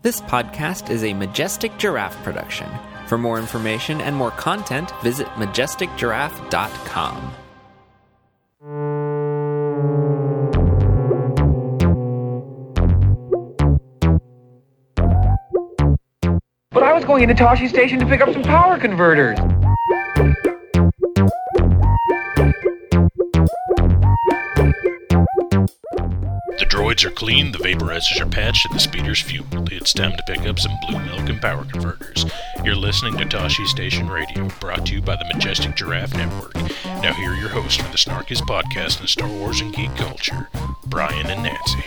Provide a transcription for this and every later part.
This podcast is a Majestic Giraffe production. For more information and more content, visit majesticgiraffe.com. But I was going into Toshi Station to pick up some power converters. The droids are clean, the vaporizers are patched, and the speeder's fueled. It's time to pick up some blue milk and power converters. You're listening to Toshi Station Radio, brought to you by the Majestic Giraffe Network. Now here are your hosts for the snarkiest podcast in Star Wars and geek culture, Brian and Nancy.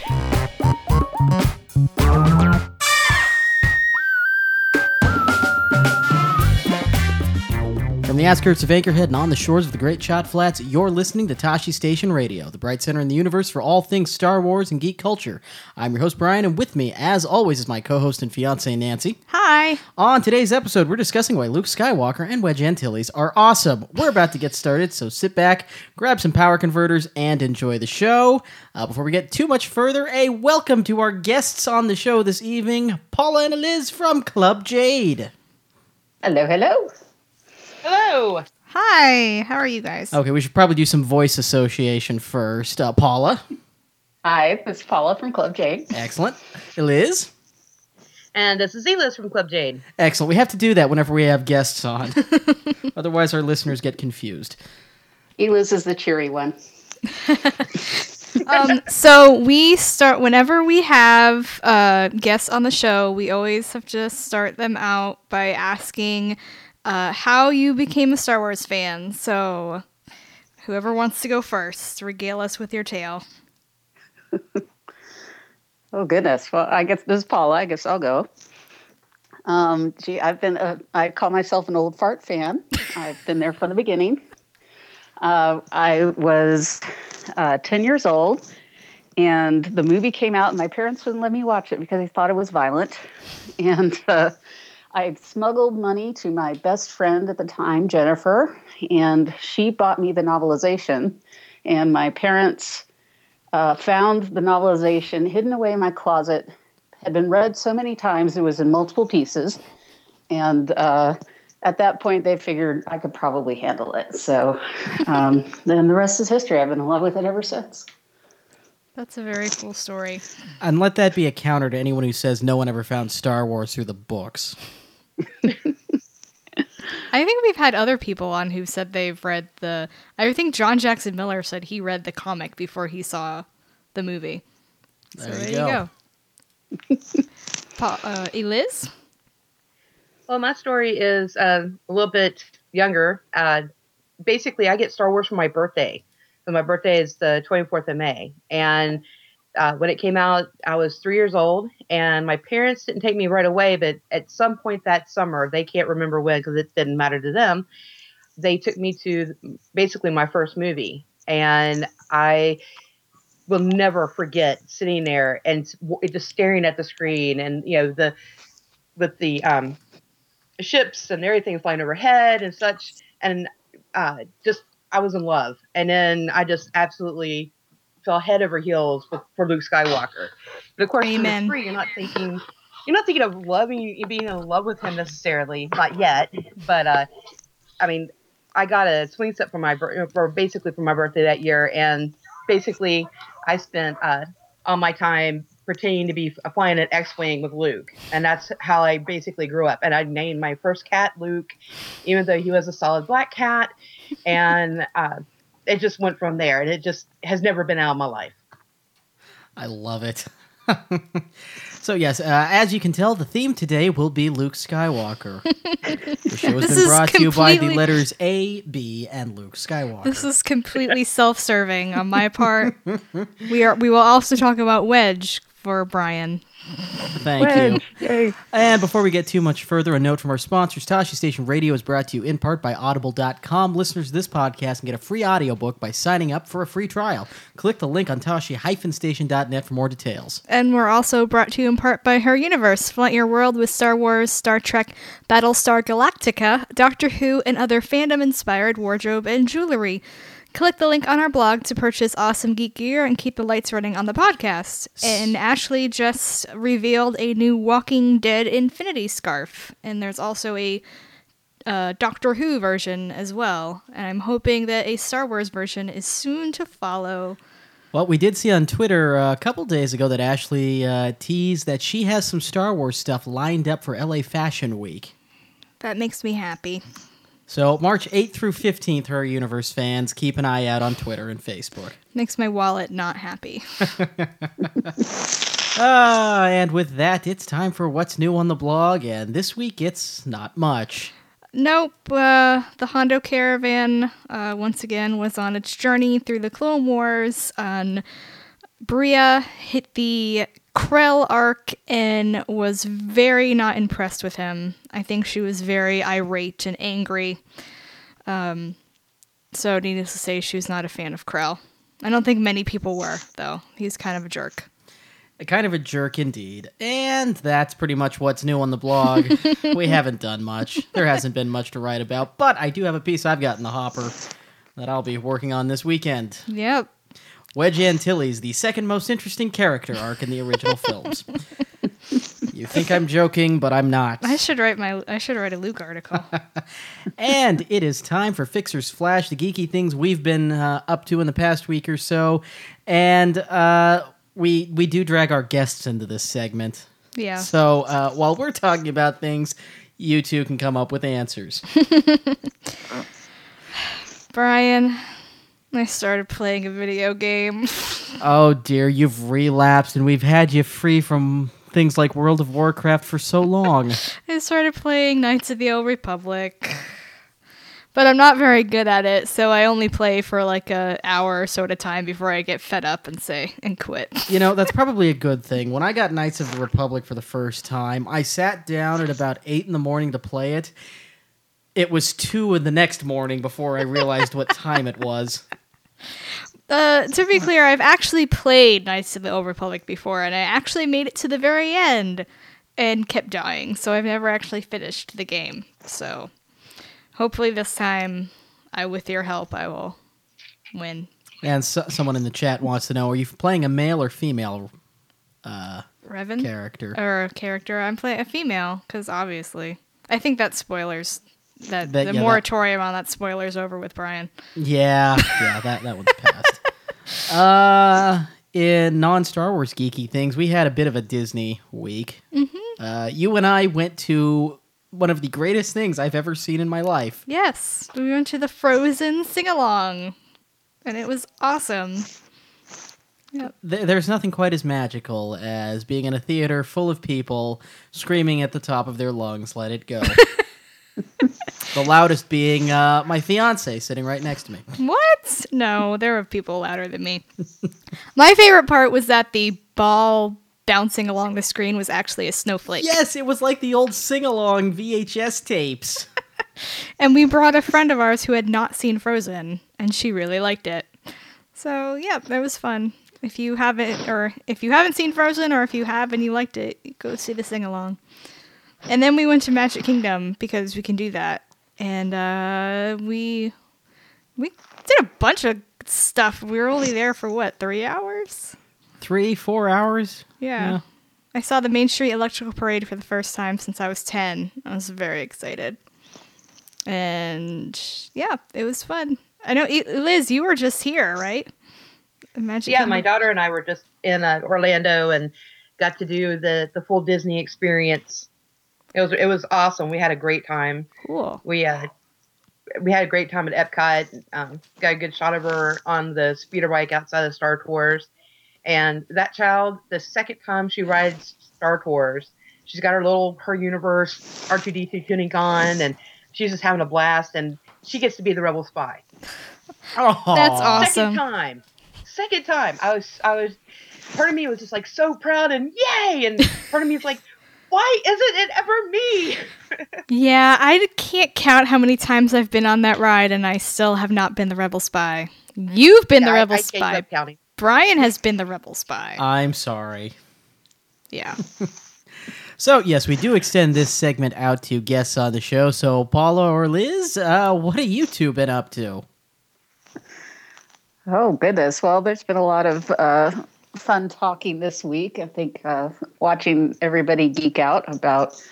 From the outskirts of Anchorhead and on the shores of the Great Shot Flats, you're listening to Toshi Station Radio, the bright center in the universe for all things Star Wars and geek culture. I'm your host, Brian, and with me, as always, is my co-host and fiancée, Nancy. Hi. On today's episode, we're discussing why Luke Skywalker and Wedge Antilles are awesome. We're about to get started, so sit back, grab some power converters, and enjoy the show. Before we get too much further, a welcome to our guests on the show this evening, Paula and Liz from Club Jade. Hello, hello. Hello. Hi. How are you guys? Okay, we should probably do some voice association first. Paula. Hi, this is Paula from Club Jade. Excellent. Liz. And this is Eliz from Club Jade. Excellent. We have to do that whenever we have guests on. Otherwise, our listeners get confused. Eliz is the cheery one. So we start, whenever we have guests on the show, we always have to start them out by asking how you became a Star Wars fan. So whoever wants to go first, regale us with your tale. Oh, goodness. Well, I guess this is Paula. I guess I'll go. I call myself an old fart fan. I've been there from the beginning. I was 10 years old, and the movie came out, and my parents wouldn't let me watch it because they thought it was violent. And I smuggled money to my best friend at the time, Jennifer, and she bought me the novelization. And my parents found the novelization hidden away in my closet, had been read so many times, it was in multiple pieces. And at that point, they figured I could probably handle it. So then the rest is history. I've been in love with it ever since. That's a very cool story. And let that be a counter to anyone who says no one ever found Star Wars through the books. I think we've had other people on who said they've read I think John Jackson Miller said he read the comic before he saw the movie. There you go. Eliz? Well, my story is a little bit younger. Basically, I get Star Wars for my birthday. So my birthday is the 24th of May. And when it came out, I was 3 years old. And my parents didn't take me right away. But at some point that summer, they can't remember when because it didn't matter to them. They took me to basically my first movie. And I will never forget sitting there and just staring at the screen. And, you know, with the ships and everything flying overhead and such. And I was in love. And then I just absolutely fell head over heels for Luke Skywalker. But of course, Amen. You're not thinking of being in love with him necessarily, not yet. But I mean, I got a swing set for my birthday that year, and basically I spent all my time pretending to be flying an X-wing with Luke, and that's how I basically grew up. And I named my first cat Luke, even though he was a solid black cat, and it just went from there, and it just has never been out of my life. I love it. So yes, as you can tell, the theme today will be Luke Skywalker. The show has been brought to you by the letters A, B, and Luke Skywalker. This is completely self-serving on my part. We will also talk about Wedge for Brian. Thank you. Yay. And before we get too much further, a note from our sponsors. Toshi Station Radio is brought to you in part by Audible.com. Listeners of this podcast can get a free audiobook by signing up for a free trial. Click the link on Toshi-Station.net for more details. And we're also brought to you in part by Her Universe. Flaunt your world with Star Wars, Star Trek, Battlestar Galactica, Doctor Who, and other fandom-inspired wardrobe and jewelry. Click the link on our blog to purchase awesome geek gear and keep the lights running on the podcast. And Ashley just revealed a new Walking Dead Infinity scarf. And there's also a Doctor Who version as well. And I'm hoping that a Star Wars version is soon to follow. Well, we did see on Twitter a couple days ago that Ashley teased that she has some Star Wars stuff lined up for LA Fashion Week. That makes me happy. So March 8th through 15th, Her Universe fans, keep an eye out on Twitter and Facebook. Makes my wallet not happy. And with that, it's time for What's New on the Blog, and this week it's not much. Nope. The Hondo Caravan, once again, was on its journey through the Clone Wars. Bria hit the Krell arc and was very not impressed with him. I think she was very irate and angry. So needless to say, she was not a fan of Krell. I don't think many people were, though. He's kind of a jerk. Kind of a jerk indeed. And that's pretty much what's new on the blog. We haven't done much. There hasn't been much to write about, but I do have a piece I've got in the hopper that I'll be working on this weekend. Yep. Wedge Antilles, the second most interesting character arc in the original films. You think I'm joking, but I'm not. I should write a Luke article. And it is time for Fixer's Flash, the geeky things we've been up to in the past week or so. And we do drag our guests into this segment. Yeah. So while we're talking about things, you two can come up with answers. Brian, I started playing a video game. Oh dear, you've relapsed, and we've had you free from things like World of Warcraft for so long. I started playing Knights of the Old Republic. But I'm not very good at it, so I only play for like an hour or so at a time before I get fed up and quit. You know, that's probably a good thing. When I got Knights of the Republic for the first time, I sat down at about 8 in the morning to play it. It was 2 in the next morning before I realized what time it was. To be clear, I've actually played Knights of the Old Republic before, and I actually made it to the very end and kept dying, so I've never actually finished the game. So hopefully this time, with your help, I will win. And someone in the chat wants to know, are you playing a male or female Revan? character? Or character. I'm playing a female, because obviously. I think that's spoilers. The Yeah, moratorium on that spoiler's over with Brian. Yeah, that one's passed. In non-Star Wars geeky things, we had a bit of a Disney week. Mm-hmm. You and I went to one of the greatest things I've ever seen in my life. Yes, we went to the Frozen sing-along, and it was awesome. Yep. There's nothing quite as magical as being in a theater full of people screaming at the top of their lungs, "Let it go." The loudest being my fiance sitting right next to me. What? No, there were people louder than me. My favorite part was that the ball bouncing along the screen was actually a snowflake. Yes, it was like the old sing-along VHS tapes. And we brought a friend of ours who had not seen Frozen, and she really liked it. So, yeah, that was fun. If you haven't seen Frozen, or if you have and you liked it, go see the sing-along. And then we went to Magic Kingdom, because we can do that. And we did a bunch of stuff. We were only there for, 3 hours? 3-4 hours? Yeah. I saw the Main Street Electrical Parade for the first time since I was 10. I was very excited. And, yeah, it was fun. I know, Liz, you were just here, right? Magic Kingdom? My daughter and I were just in Orlando and got to do the full Disney experience. It was awesome. We had a great time. Cool. We had a great time at Epcot. Got a good shot of her on the speeder bike outside of Star Tours. And that child, the second time she rides Star Tours, she's got her Universe R2-D2 tuning on, and she's just having a blast. And she gets to be the Rebel Spy. Oh, that's awesome. Second time. I was. Part of me was just like so proud and yay, and part of me was like, why isn't it ever me? Yeah, I can't count how many times I've been on that ride, and I still have not been the Rebel Spy. You've been the Rebel Spy. Brian has been the Rebel Spy. I'm sorry. Yeah. So, yes, we do extend this segment out to guests on the show. So, Paula or Liz, what have you two been up to? Oh, goodness. Well, there's been a lot of fun talking this week. I think watching everybody geek out about,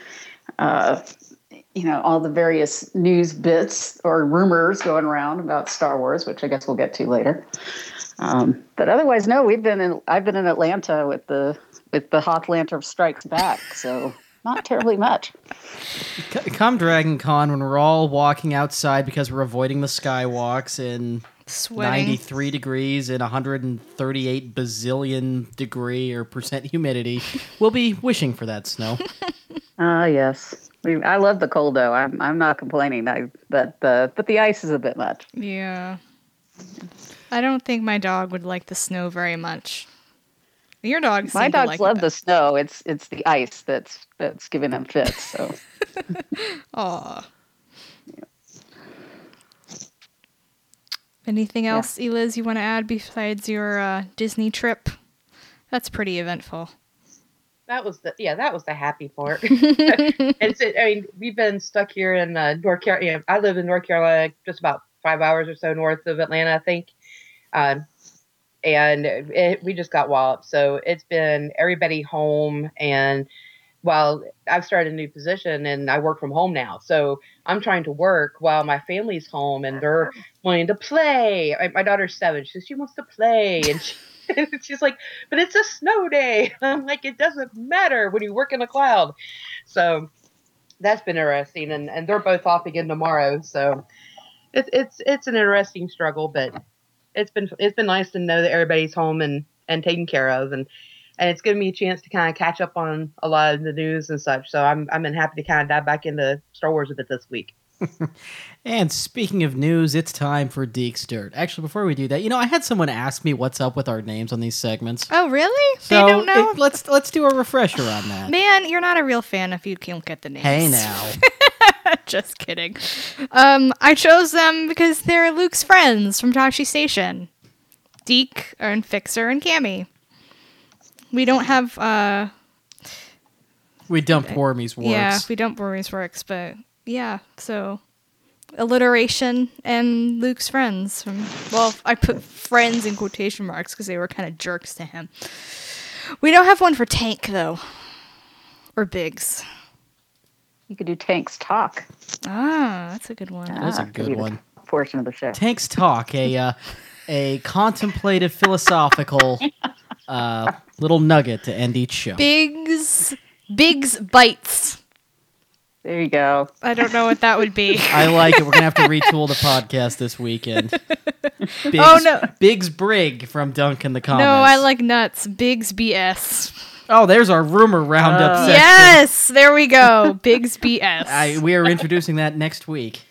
all the various news bits or rumors going around about Star Wars, which I guess we'll get to later. But otherwise, no, I've been in Atlanta with the Hotlanta Strikes Back, so not terribly much. Come Dragon Con when we're all walking outside because we're avoiding the skywalks in Sweating. 93 degrees and 138 bazillion degree or percent humidity. We'll be wishing for that snow. Yes. I love the cold, though. I'm not complaining. But the ice is a bit much. Yeah. I don't think my dog would like the snow very much. Your dog. My dogs love the snow. It's the ice that's giving them fits. So. Aw. Anything else, Eliz, you want to add besides your Disney trip? That's pretty eventful. That was the happy part. We've been stuck here in North Carolina. I live in North Carolina, just about 5 hours or so north of Atlanta, I think. We just got walloped. So it's been everybody home. And while I've started a new position and I work from home now, so I'm trying to work while my family's home and they're wanting to play. My daughter's 7. She wants to play. And she's like, but it's a snow day. I'm like, it doesn't matter when you work in a cloud. So that's been interesting. And they're both off again tomorrow. So it's an interesting struggle, but it's been nice to know that everybody's home and taken care of. And it's given me a chance to kind of catch up on a lot of the news and such. So I'm happy to kind of dive back into Star Wars a bit this week. And speaking of news, it's time for Deek's Dirt. Actually, before we do that, I had someone ask me what's up with our names on these segments. Oh, really? So they don't know? Let's do a refresher on that. Man, you're not a real fan if you can't get the names. Hey, now. Just kidding. I chose them because they're Luke's friends from Tosche Station. Deke, and Fixer, and Cammy. We don't have, We dump Wormy's works. Yeah, we dump Wormy's works, but yeah, so alliteration and Luke's friends. I put friends in quotation marks because they were kind of jerks to him. We don't have one for Tank, though. Or Biggs. You could do Tank's Talk. Ah, that's a good one. That's a good one. Portion of the show. Tank's Talk, a contemplative, philosophical little nugget to end each show. Biggs Bites. There you go. I don't know what that would be. I like it. We're going to have to retool the podcast this weekend. Biggs Brig from Dunk in the comments. No, I like nuts. Biggs BS. Oh, there's our rumor roundup section. Yes, there we go. Biggs BS. We are introducing that next week.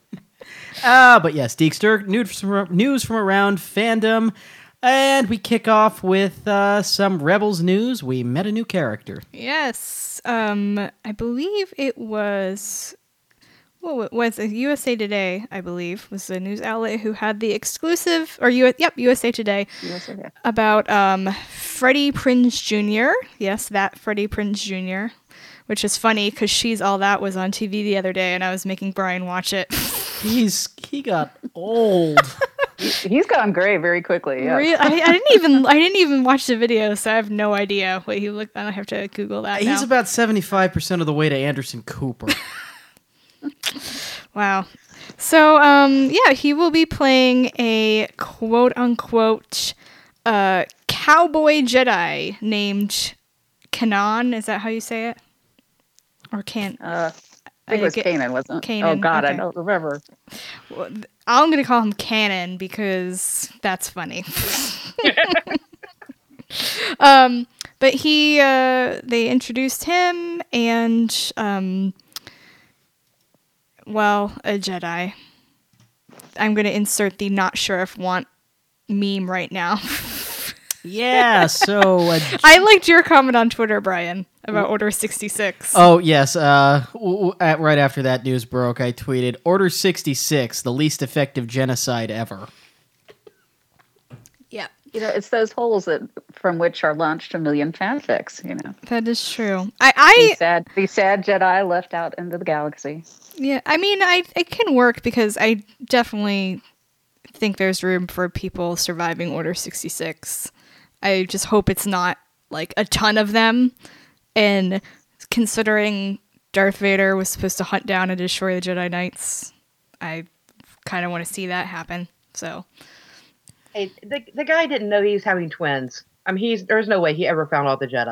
But yes, Deek's Dirt, news from around fandom. And we kick off with some Rebels news. We met a new character. Yes. I believe it was... What was it? USA Today, I believe, was the news outlet who had the exclusive... USA Today. About Freddie Prinze Jr. Yes, that Freddie Prinze Jr., which is funny because She's All That was on TV the other day, and I was making Brian watch it. He got old. He's gone gray very quickly. Yeah. Really? I didn't even watch the video, so I have no idea what he looked. I have to Google that. He's now. about 75% of the way to Anderson Cooper. Wow. So he will be playing a quote unquote cowboy Jedi named Kanan. Is that how you say it? Or can? I think it was Kanan, wasn't it? Kanan. Oh God, okay. I don't remember. Well, I'm gonna call him Canon because that's funny. But they introduced him and a Jedi. I'm gonna insert the not sure if want meme right now. Yeah, so... I liked your comment on Twitter, Brian, about Order 66. Oh, yes. Right after that news broke, I tweeted, Order 66, the least effective genocide ever. Yeah. It's those holes from which are launched a million fanfics, That is true. The sad Jedi left out into the galaxy. Yeah, I mean, it can work because I definitely think there's room for people surviving Order 66. I just hope it's not like a ton of them. And considering Darth Vader was supposed to hunt down and destroy the Jedi Knights, I kind of want to see that happen. So, Hey, the guy didn't know he was having twins. I mean, there's no way he ever found all the Jedi.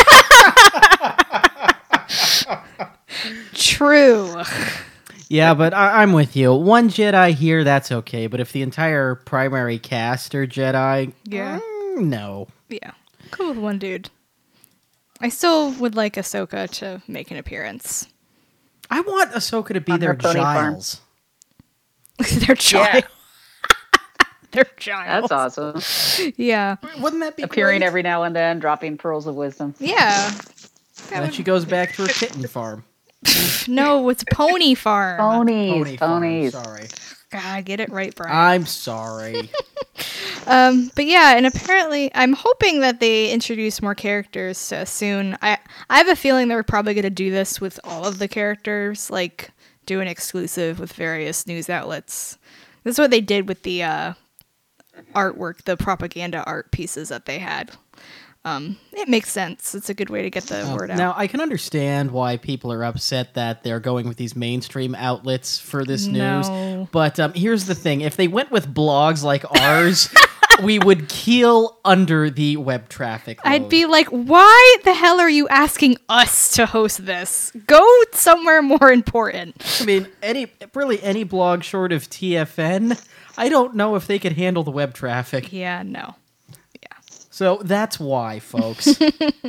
True. Yeah, but I'm with you. One Jedi here, that's okay. But if the entire primary cast are Jedi, Yeah. no. Yeah. Cool with one dude. I still would like Ahsoka to make an appearance. I want Ahsoka to be On their her pony farm. Giles. Their child. Their child. That's awesome. Yeah. Wouldn't that be Appearing great? every now and then, dropping pearls of wisdom. Yeah. And then she goes back to her kitten farm. No, it's Pony Farm. Ponies. Farm, sorry. God, get it right, Brian. I'm sorry. But yeah, and apparently, I'm hoping that they introduce more characters soon. I have a feeling they're probably going to do this with all of the characters, like do an exclusive with various news outlets. This is what they did with the artwork, the propaganda art pieces that they had. It makes sense. It's a good way to get the word out. Now, I can understand why people are upset that they're going with these mainstream outlets for this news. No. But here's the thing. If they went with blogs like ours, we would keel under the web traffic load. I'd be like, why the hell are you asking us to host this? Go somewhere more important. I mean, any blog short of TFN, I don't know if they could handle the web traffic. Yeah, no. So that's why, folks.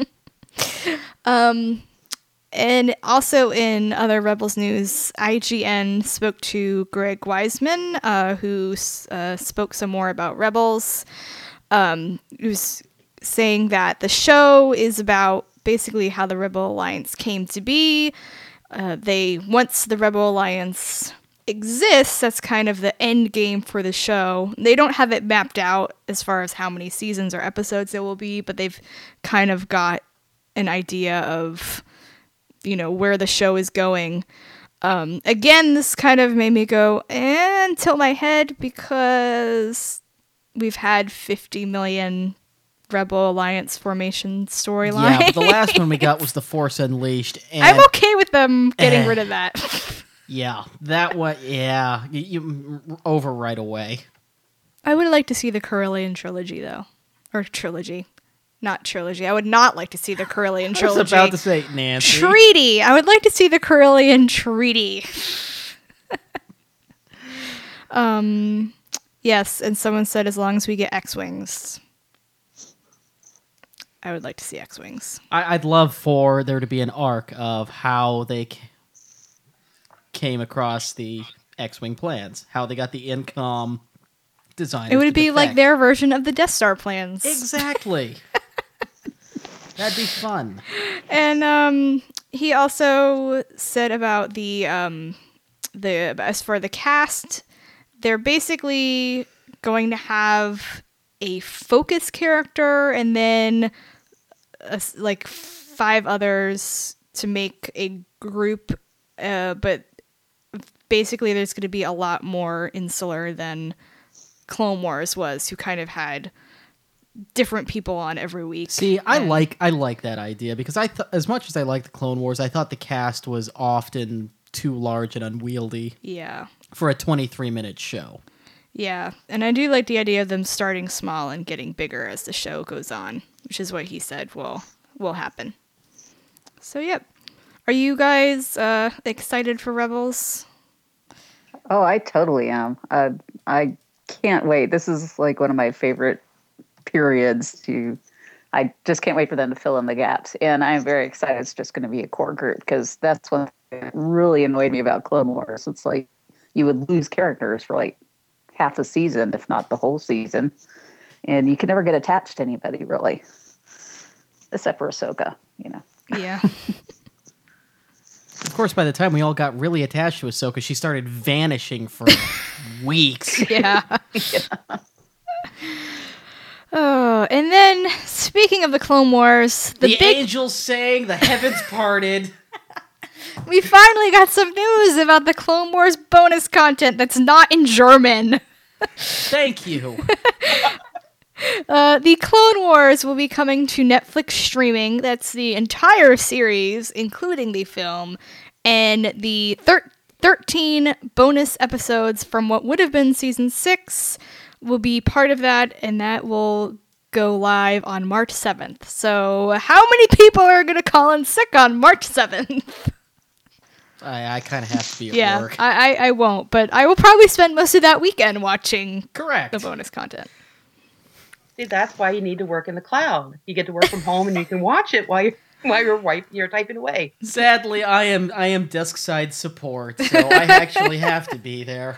And also in other Rebels news, IGN spoke to Greg Wiseman, who spoke some more about Rebels. Who's saying that the show is about basically how the Rebel Alliance came to be. Once the Rebel Alliance exists, that's kind of the end game for the show. They don't have it mapped out as far as how many seasons or episodes there will be, but they've kind of got an idea of, where the show is going. Again, this kind of made me go and tilt my head because we've had 50 million Rebel Alliance formation storyline. Yeah, but the last one we got was The Force Unleashed. And I'm okay with them getting rid of that. Yeah, that one, yeah, you over right away. I would like to see the Corellian trilogy, though. Or trilogy. Not trilogy. I would not like to see the Corellian trilogy. I was about to say, Nancy. Treaty! I would like to see the Corellian treaty. Yes, and someone said as long as we get X-Wings. I would like to see X-Wings. I'd love for there to be an arc of how they came across the X-Wing plans, how they got the Incom designers. It would be defect. like their version of the Death Star plans. Exactly. That'd be fun. And he also said about the as for the cast, they're basically going to have a focus character and then like 5 others to make a group, but basically there's going to be a lot more insular than Clone Wars was, who kind of had different people on every week. See, I like that idea because as much as I like the Clone Wars, I thought the cast was often too large and unwieldy. Yeah. For a 23-minute show. Yeah, and I do like the idea of them starting small and getting bigger as the show goes on, which is what he said will happen. So, yep. Are you guys excited for Rebels? Oh, I totally am. I can't wait. This is like one of my favorite periods I just can't wait for them to fill in the gaps. And I'm very excited it's just going to be a core group because that's what really annoyed me about Clone Wars. It's like you would lose characters for like half the season, if not the whole season. And you can never get attached to anybody really. Except for Ahsoka, Yeah. Of course, by the time we all got really attached to Ahsoka, she started vanishing for weeks. Yeah. Oh, and then speaking of the Clone Wars, the angels sang, the heavens parted. We finally got some news about the Clone Wars bonus content that's not in German. Thank you. The Clone Wars will be coming to Netflix streaming. That's the entire series, including the film, and the 13 bonus episodes from what would have been season 6 will be part of that, and that will go live on March 7th. So how many people are going to call in sick on March 7th? I kind of have to be at work. I won't, but I will probably spend most of that weekend watching Correct. the bonus content. See, that's why you need to work in the cloud. You get to work from home and you can watch it while you're typing away. Sadly, I am desk side support, so I actually have to be there.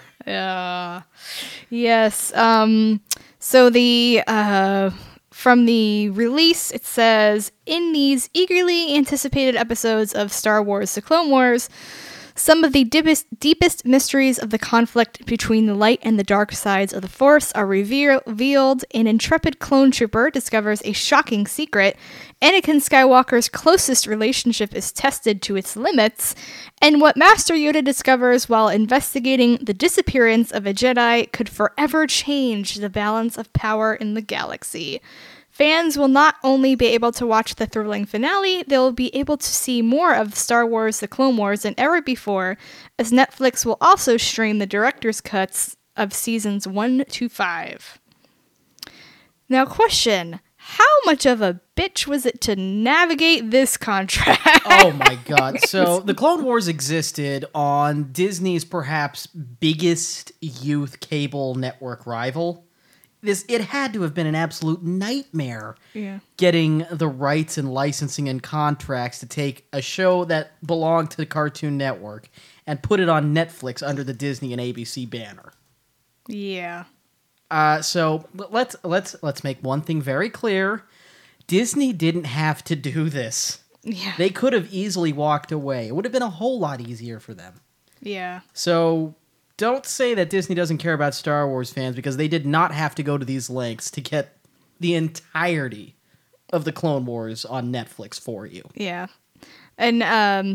Yes. So the from the release, it says, in these eagerly anticipated episodes of Star Wars: The Clone Wars, some of the deepest mysteries of the conflict between the light and the dark sides of the Force are revealed. An intrepid clone trooper discovers a shocking secret. Anakin Skywalker's closest relationship is tested to its limits. And what Master Yoda discovers while investigating the disappearance of a Jedi could forever change the balance of power in the galaxy. Fans will not only be able to watch the thrilling finale, they'll be able to see more of Star Wars: The Clone Wars than ever before, as Netflix will also stream the director's cuts of seasons 1 to 5. Now, question. How much of a bitch was it to navigate this contract? Oh my god. So, The Clone Wars existed on Disney's perhaps biggest youth cable network rival. It had to have been an absolute nightmare getting the rights and licensing and contracts to take a show that belonged to the Cartoon Network and put it on Netflix under the Disney and ABC banner. Yeah. So let's make one thing very clear. Disney didn't have to do this. Yeah. They could have easily walked away. It would have been a whole lot easier for them. Yeah. So don't say that Disney doesn't care about Star Wars fans, because they did not have to go to these lengths to get the entirety of the Clone Wars on Netflix for you. Yeah. And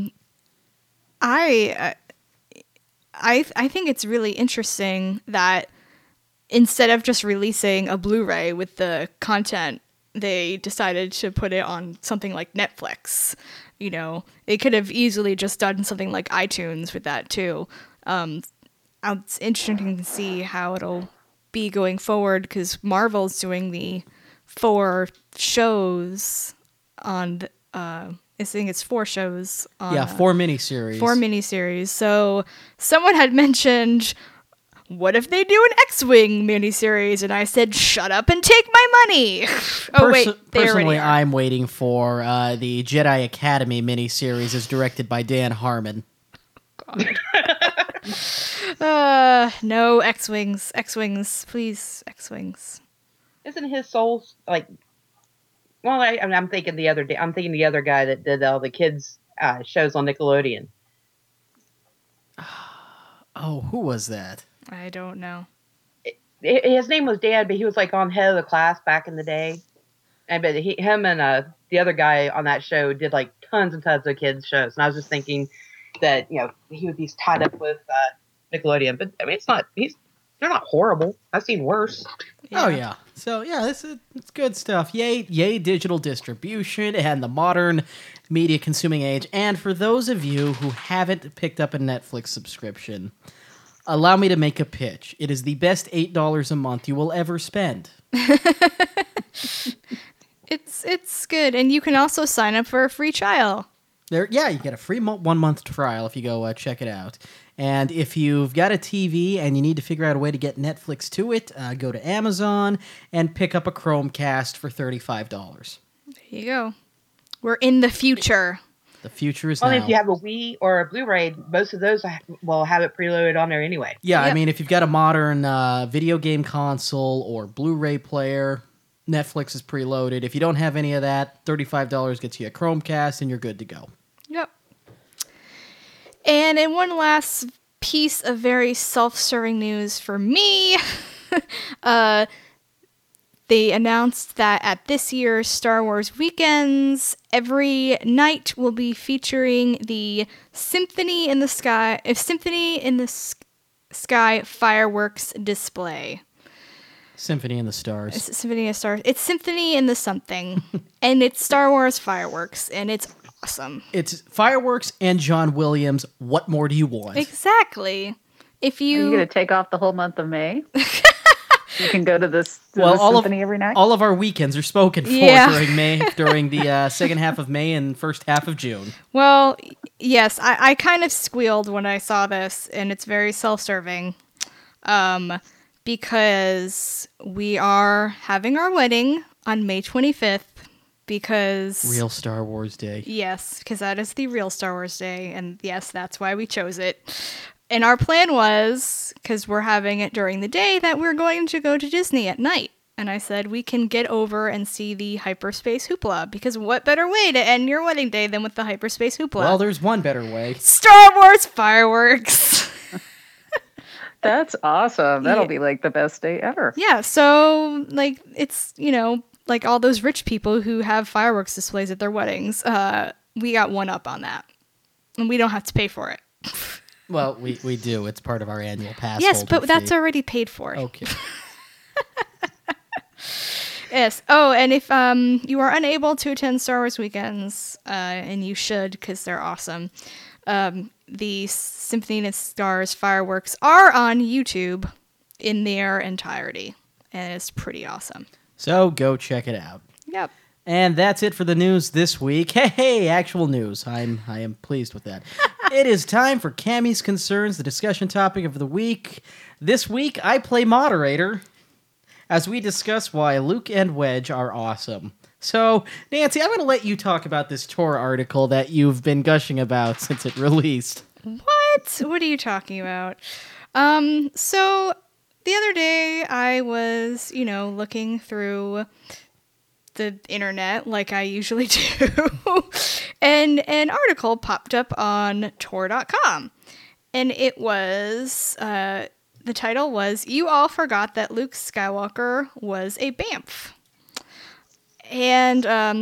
I think it's really interesting that instead of just releasing a Blu-ray with the content, they decided to put it on something like Netflix. You know, they could have easily just done something like iTunes with that too. It's interesting to see how it'll be going forward, because Marvel's doing the 4 shows on, I think it's 4 shows on... Yeah, 4 miniseries. 4 miniseries. So someone had mentioned, what if they do an X-Wing miniseries? And I said, shut up and take my money. Personally, I'm waiting for the Jedi Academy miniseries as directed by Dan Harmon. No, X-Wings. X-Wings. Please, X-Wings. Isn't his soul like... Well, I'm thinking the other day. I'm thinking the other guy that did all the kids' shows on Nickelodeon. Oh, who was that? I don't know. His name was Dan, but he was like on Head of the Class back in the day. And but him and the other guy on that show did like tons and tons of kids shows. And I was just thinking that he would be tied up with Nickelodeon, but I mean they're not horrible. I've seen worse. Yeah. Oh yeah. So yeah, it's good stuff. Yay digital distribution and the modern media consuming age. And for those of you who haven't picked up a Netflix subscription, allow me to make a pitch. It is the best $8 a month you will ever spend. It's good, and you can also sign up for a free trial. You get a free 1 month trial if you go check it out. And if you've got a TV and you need to figure out a way to get Netflix to it, go to Amazon and pick up a Chromecast for $35. There you go. We're in the future. The future is Only now. if you have a Wii or a Blu-ray, most of those will have it preloaded on there anyway. Yeah, Yep. I mean, if you've got a modern video game console or Blu-ray player, Netflix is preloaded. If you don't have any of that, $35 gets you a Chromecast and you're good to go. Yep. And in one last piece of very self-serving news for me, they announced that at this year's Star Wars Weekends, every night will be featuring the Symphony in the sky fireworks display. Symphony in the Stars. It's Symphony of Stars. It's Symphony in the something. And it's Star Wars fireworks. And it's awesome. It's fireworks and John Williams. What more do you want? Exactly. If Are you you... going to take off the whole month of May? You can go to this all symphony every night? All of our weekends are spoken for during May, during the second half of May and first half of June. Well, yes, I kind of squealed when I saw this, and it's very self-serving. Because we are having our wedding on May 25th, because... Real Star Wars Day. Yes, because that is the real Star Wars Day, and yes, that's why we chose it. And our plan was, because we're having it during the day, that we're going to go to Disney at night. And I said, we can get over and see the hyperspace hoopla, because what better way to end your wedding day than with the hyperspace hoopla? Well, there's one better way. Star Wars fireworks! That's awesome. That'll Yeah. be like the best day ever. Yeah, so, like, it's, you know, like all those rich people who have fireworks displays at their weddings. We got one up on that. And we don't have to pay for it. Well, we do. It's part of our annual pass. Yes, holder but that's fee. already paid for. Okay. Yes. Oh, and if you are unable to attend Star Wars weekends, and you should because they're awesome, the Symphony of the Stars fireworks are on YouTube in their entirety, and it's pretty awesome. So go check it out. Yep. And that's it for the news this week. Hey, actual news. I am pleased with that. It is time for Cammie's Concerns, the discussion topic of the week. This week, I play moderator as we discuss why Luke and Wedge are awesome. So, Nancy, I'm going to let you talk about this Tor article that you've been gushing about since it released. What? What are you talking about? So the other day I was, looking through the internet like I usually do, and an article popped up on Tor.com, and it was, the title was, "You All Forgot That Luke Skywalker Was a Bamf." And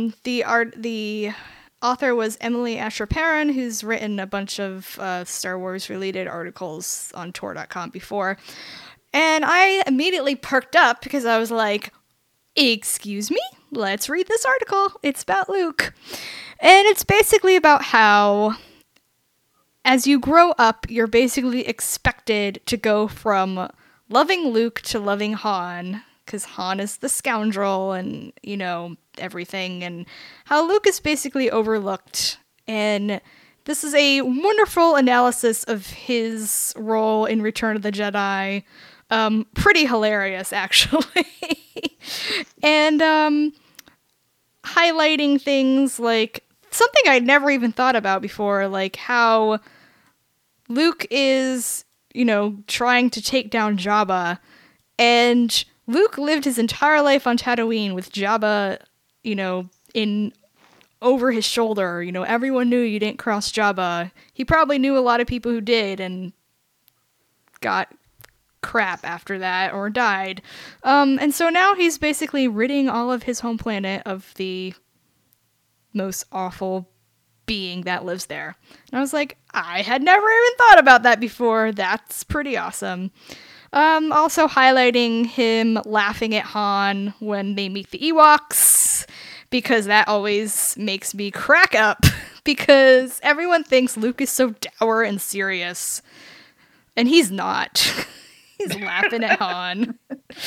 the author was Emily Asher Perrin, who's written a bunch of Star Wars related articles on Tor.com before. And I immediately perked up because I was like, excuse me? Let's read this article. It's about Luke. And it's basically about how as you grow up, you're basically expected to go from loving Luke to loving Han, because Han is the scoundrel and, everything, and how Luke is basically overlooked. And this is a wonderful analysis of his role in Return of the Jedi. Pretty hilarious, actually. And highlighting things like something I'd never even thought about before, like how Luke is, trying to take down Jabba, and Luke lived his entire life on Tatooine with Jabba, in over his shoulder. Everyone knew you didn't cross Jabba. He probably knew a lot of people who did and got crap after that or died. And so now he's basically ridding all of his home planet of the most awful being that lives there. And I was like, I had never even thought about that before. That's pretty awesome. Also highlighting him laughing at Han when they meet the Ewoks, because that always makes me crack up, because everyone thinks Luke is so dour and serious, and he's not. He's laughing at Han.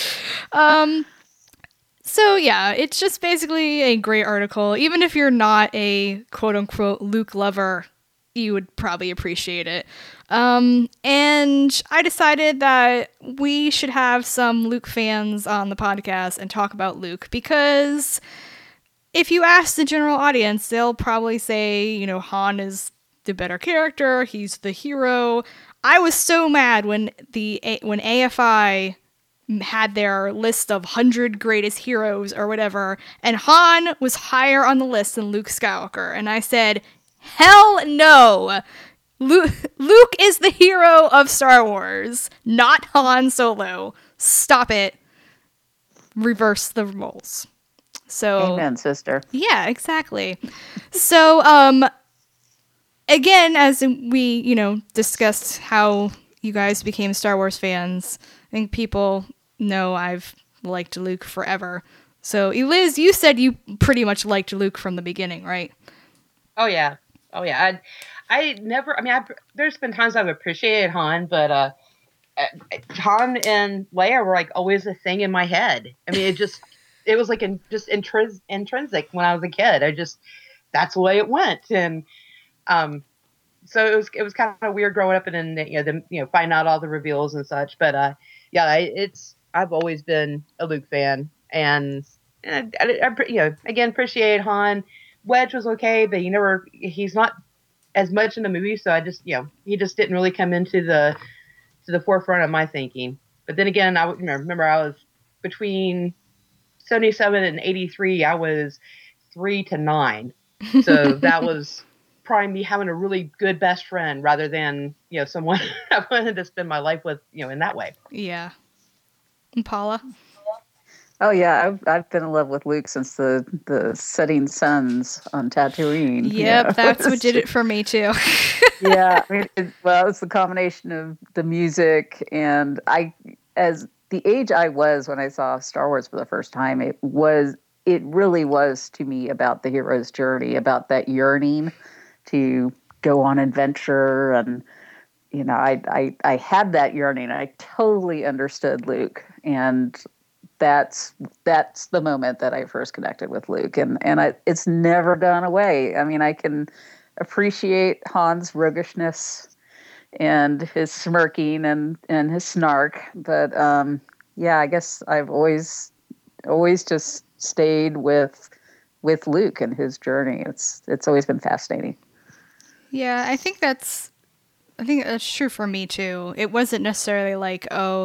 So yeah, it's just basically a great article. Even if you're not a quote-unquote Luke lover, you would probably appreciate it. And I decided that we should have some Luke fans on the podcast and talk about Luke, because if you ask the general audience, they'll probably say, Han is the better character, he's the hero. I was so mad when AFI had their list of 100 greatest heroes or whatever, and Han was higher on the list than Luke Skywalker, and I said, hell no! Luke is the hero of Star Wars, not Han Solo. Stop it. Reverse the roles. So, amen, sister. Yeah, exactly. So, again, as we, discussed how you guys became Star Wars fans. I think people know I've liked Luke forever. So, Liz, you said you pretty much liked Luke from the beginning, right? Oh yeah. I never. I mean, there's been times I've appreciated Han, but Han and Leia were like always a thing in my head. I mean, it was like intrinsic when I was a kid. That's the way it went, and so it was kind of weird growing up and then finding out all the reveals and such. But I've always been a Luke fan, and again appreciate Han. Wedge was okay, but he's not as much in the movie, so he just didn't really come into the forefront of my thinking. But then again, I remember I was between 77 and 83. I was 3 to 9, so that was probably me having a really good best friend rather than someone I wanted to spend my life with in that way. Yeah. And Paula? Oh yeah, I've been in love with Luke since the setting suns on Tatooine. Yep, that's what did it for me too. Yeah, I mean, it's the combination of the music and as the age I was when I saw Star Wars for the first time, it really was to me about the hero's journey, about that yearning to go on adventure, and I had that yearning. I totally understood Luke, and that's the moment that I first connected with Luke, and it's never gone away. I mean, I can appreciate Han's roguishness and his smirking and his snark, but I guess I've always just stayed with Luke and his journey. It's always been fascinating. Yeah, I think that's true for me too. It wasn't necessarily like,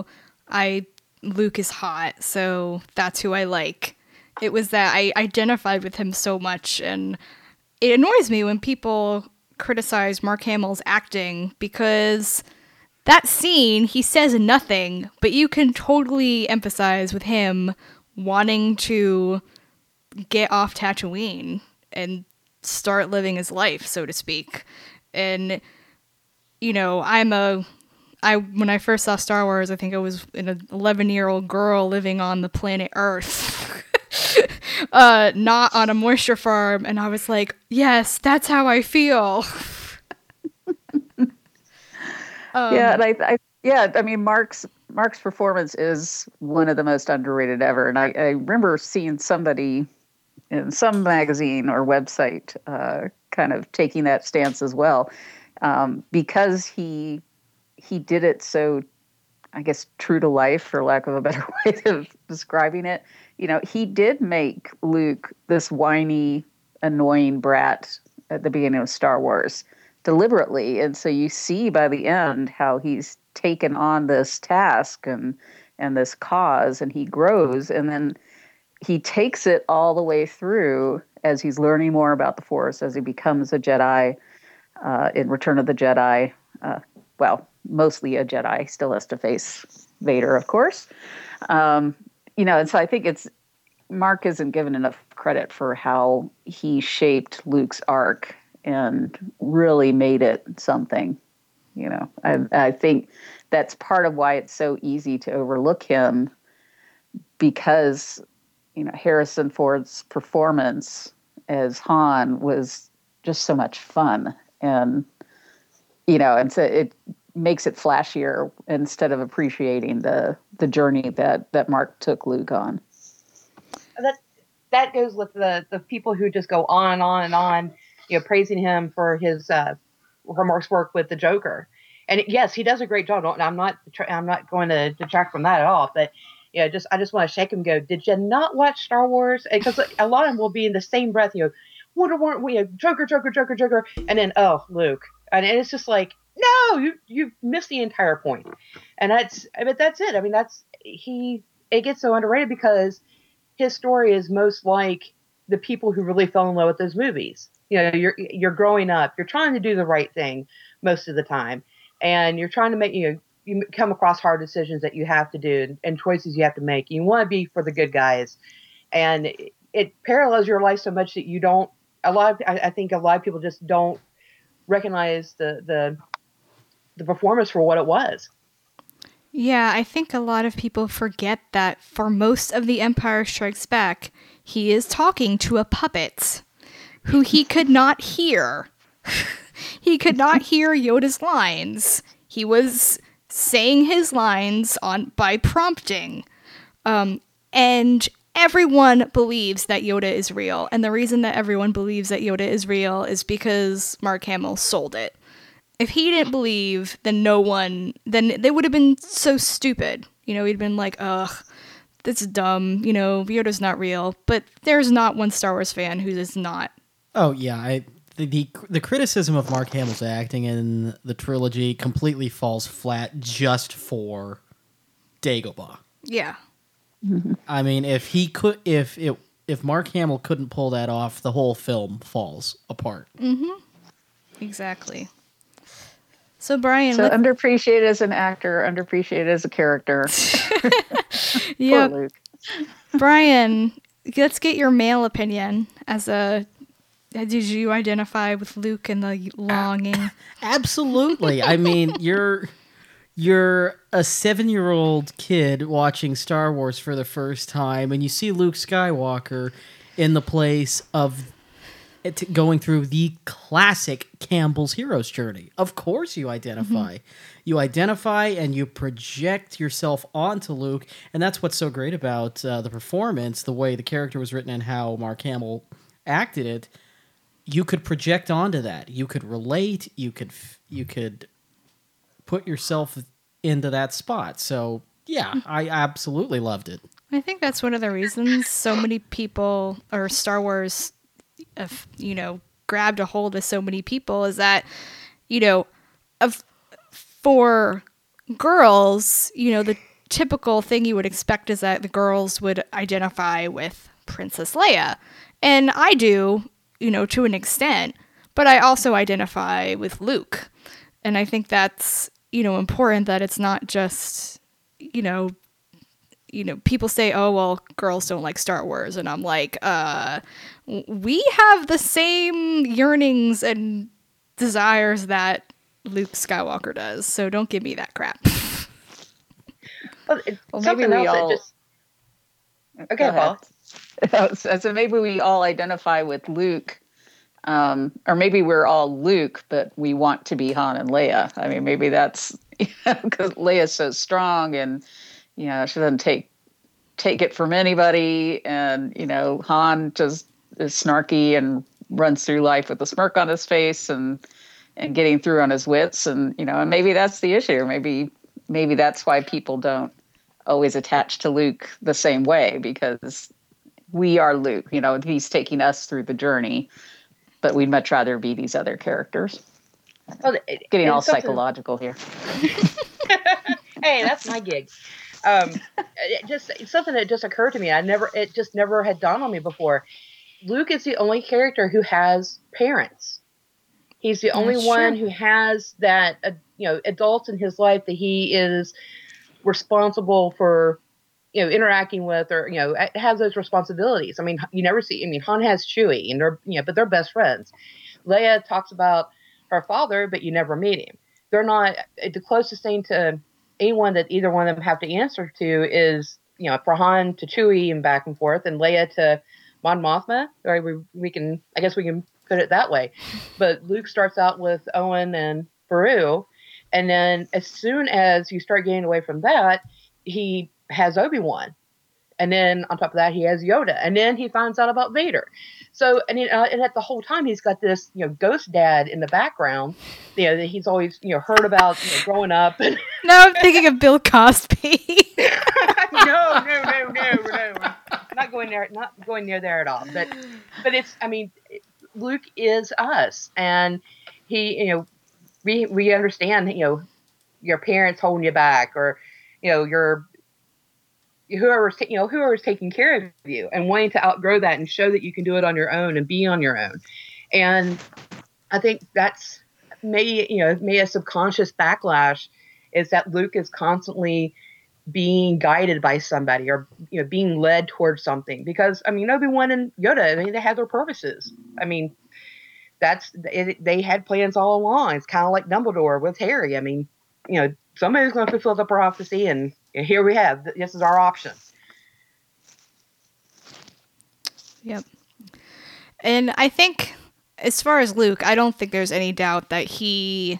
Luke is hot, so that's who I like. It was that I identified with him so much, and it annoys me when people criticize Mark Hamill's acting, because that scene, he says nothing, but you can totally empathize with him wanting to get off Tatooine and start living his life, so to speak. And, when I first saw Star Wars, I think I was an 11-year-old girl living on the planet Earth, not on a moisture farm. And I was like, yes, that's how I feel. I mean, Mark's performance is one of the most underrated ever. And I remember seeing somebody in some magazine or website kind of taking that stance as well, because he did it so, I guess, true to life, for lack of a better way of describing it. He did make Luke this whiny, annoying brat at the beginning of Star Wars deliberately. And so you see by the end how he's taken on this task and this cause, and he grows, and then he takes it all the way through as he's learning more about the Force, as he becomes a Jedi in Return of the Jedi. Mostly a Jedi, still has to face Vader, of course. And so I think Mark isn't given enough credit for how he shaped Luke's arc and really made it something. I think that's part of why it's so easy to overlook him, because Harrison Ford's performance as Han was just so much fun, and and so it makes it flashier instead of appreciating the journey that Mark took Luke on. That goes with the people who just go on and on and on, praising him for his for Mark's work with the Joker. And yes, he does a great job. I'm not going to detract from that at all. But I just want to shake him and go, did you not watch Star Wars? Because a lot of them will be in the same breath, Wonder Woman, Joker, and then Luke, and it's just like, no, you missed the entire point. And that's it. I mean, it gets so underrated because his story is most like the people who really fell in love with those movies. You're growing up, you're trying to do the right thing most of the time, and you're trying to make you come across hard decisions that you have to do and choices you have to make. You want to be for the good guys, and it parallels your life so much that you don't. I think a lot of people just don't recognize the the performance for what it was. Yeah, I think a lot of people forget that for most of The Empire Strikes Back, he is talking to a puppet who he could not hear. He could not hear Yoda's lines. He was saying his lines by prompting. And everyone believes that Yoda is real. And the reason that everyone believes that Yoda is real is because Mark Hamill sold it. If he didn't believe, then they would have been so stupid. You know, he'd been like, ugh, this is dumb. You know, Yoda's not real. But there's not one Star Wars fan who is not. Oh, yeah. The criticism of Mark Hamill's acting in the trilogy completely falls flat just for Dagobah. Yeah. I mean, if Mark Hamill couldn't pull that off, the whole film falls apart. Mm-hmm. Exactly. So Brian, underappreciated as an actor, underappreciated as a character. Yeah, Poor Luke. Brian, let's get your male opinion did you identify with Luke and the longing? Absolutely. I mean, you're a 7-year-old kid watching Star Wars for the first time, and you see Luke Skywalker in the place of going through the classic Campbell's hero's journey. Of course you identify. You identify and you project yourself onto Luke, and that's what's so great about the performance, the way the character was written and how Mark Hamill acted it. You could project onto that. You could relate. You could put yourself into that spot. So, yeah, I absolutely loved it. I think that's one of the reasons so many people, or Star Wars, grabbed a hold of so many people, is that, for girls, the typical thing you would expect is that the girls would identify with Princess Leia. And I do, to an extent, but I also identify with Luke. And I think that's, important that it's not just, people say, oh, well, girls don't like Star Wars. And I'm like, we have the same yearnings and desires that Luke Skywalker does. So don't give me that crap. Well, maybe we all... Okay, Paul. So maybe we all identify with Luke, or maybe we're all Luke, but we want to be Han and Leia. I mean, maybe that's because Leia's so strong, and she doesn't take it from anybody, and Han just is snarky and runs through life with a smirk on his face and getting through on his wits, and and maybe that's the issue. Maybe that's why people don't always attach to Luke the same way, because we are Luke. He's taking us through the journey, but we'd much rather be these other characters. Well, getting all psychological here. Hey, that's my gig. It's something that just occurred to me. It just never had dawned on me before. Luke is the only character who has parents. He's the only one who has that, adults in his life that he is responsible for, interacting with, or, has those responsibilities. I mean, you never see, Han has Chewie, and but they're best friends. Leia talks about her father, but you never meet him. They're not, the closest thing to anyone that either one of them have to answer to is, for Han to Chewie and back and forth, and Leia to Mon Mothma. Or we can put it that way. But Luke starts out with Owen and Beru, and then as soon as you start getting away from that, he has Obi-Wan. And then on top of that, he has Yoda. And then he finds out about Vader. So, and at the whole time, he's got this, ghost dad in the background, that he's always, heard about, growing up. And no, I'm thinking of Bill Cosby. No. Not going near there at all. But it's, Luke is us. And he, we understand, your parents holding you back, or, whoever's taking care of you, and wanting to outgrow that and show that you can do it on your own and be on your own. And I think that's maybe a subconscious backlash, is that Luke is constantly being guided by somebody, or being led towards something, because Obi-Wan and Yoda, they have their purposes. they had plans all along. It's kind of like Dumbledore with Harry. I mean, somebody's going to fulfill the prophecy, and here we have. This is our option. Yep. And I think, as far as Luke, I don't think there's any doubt that he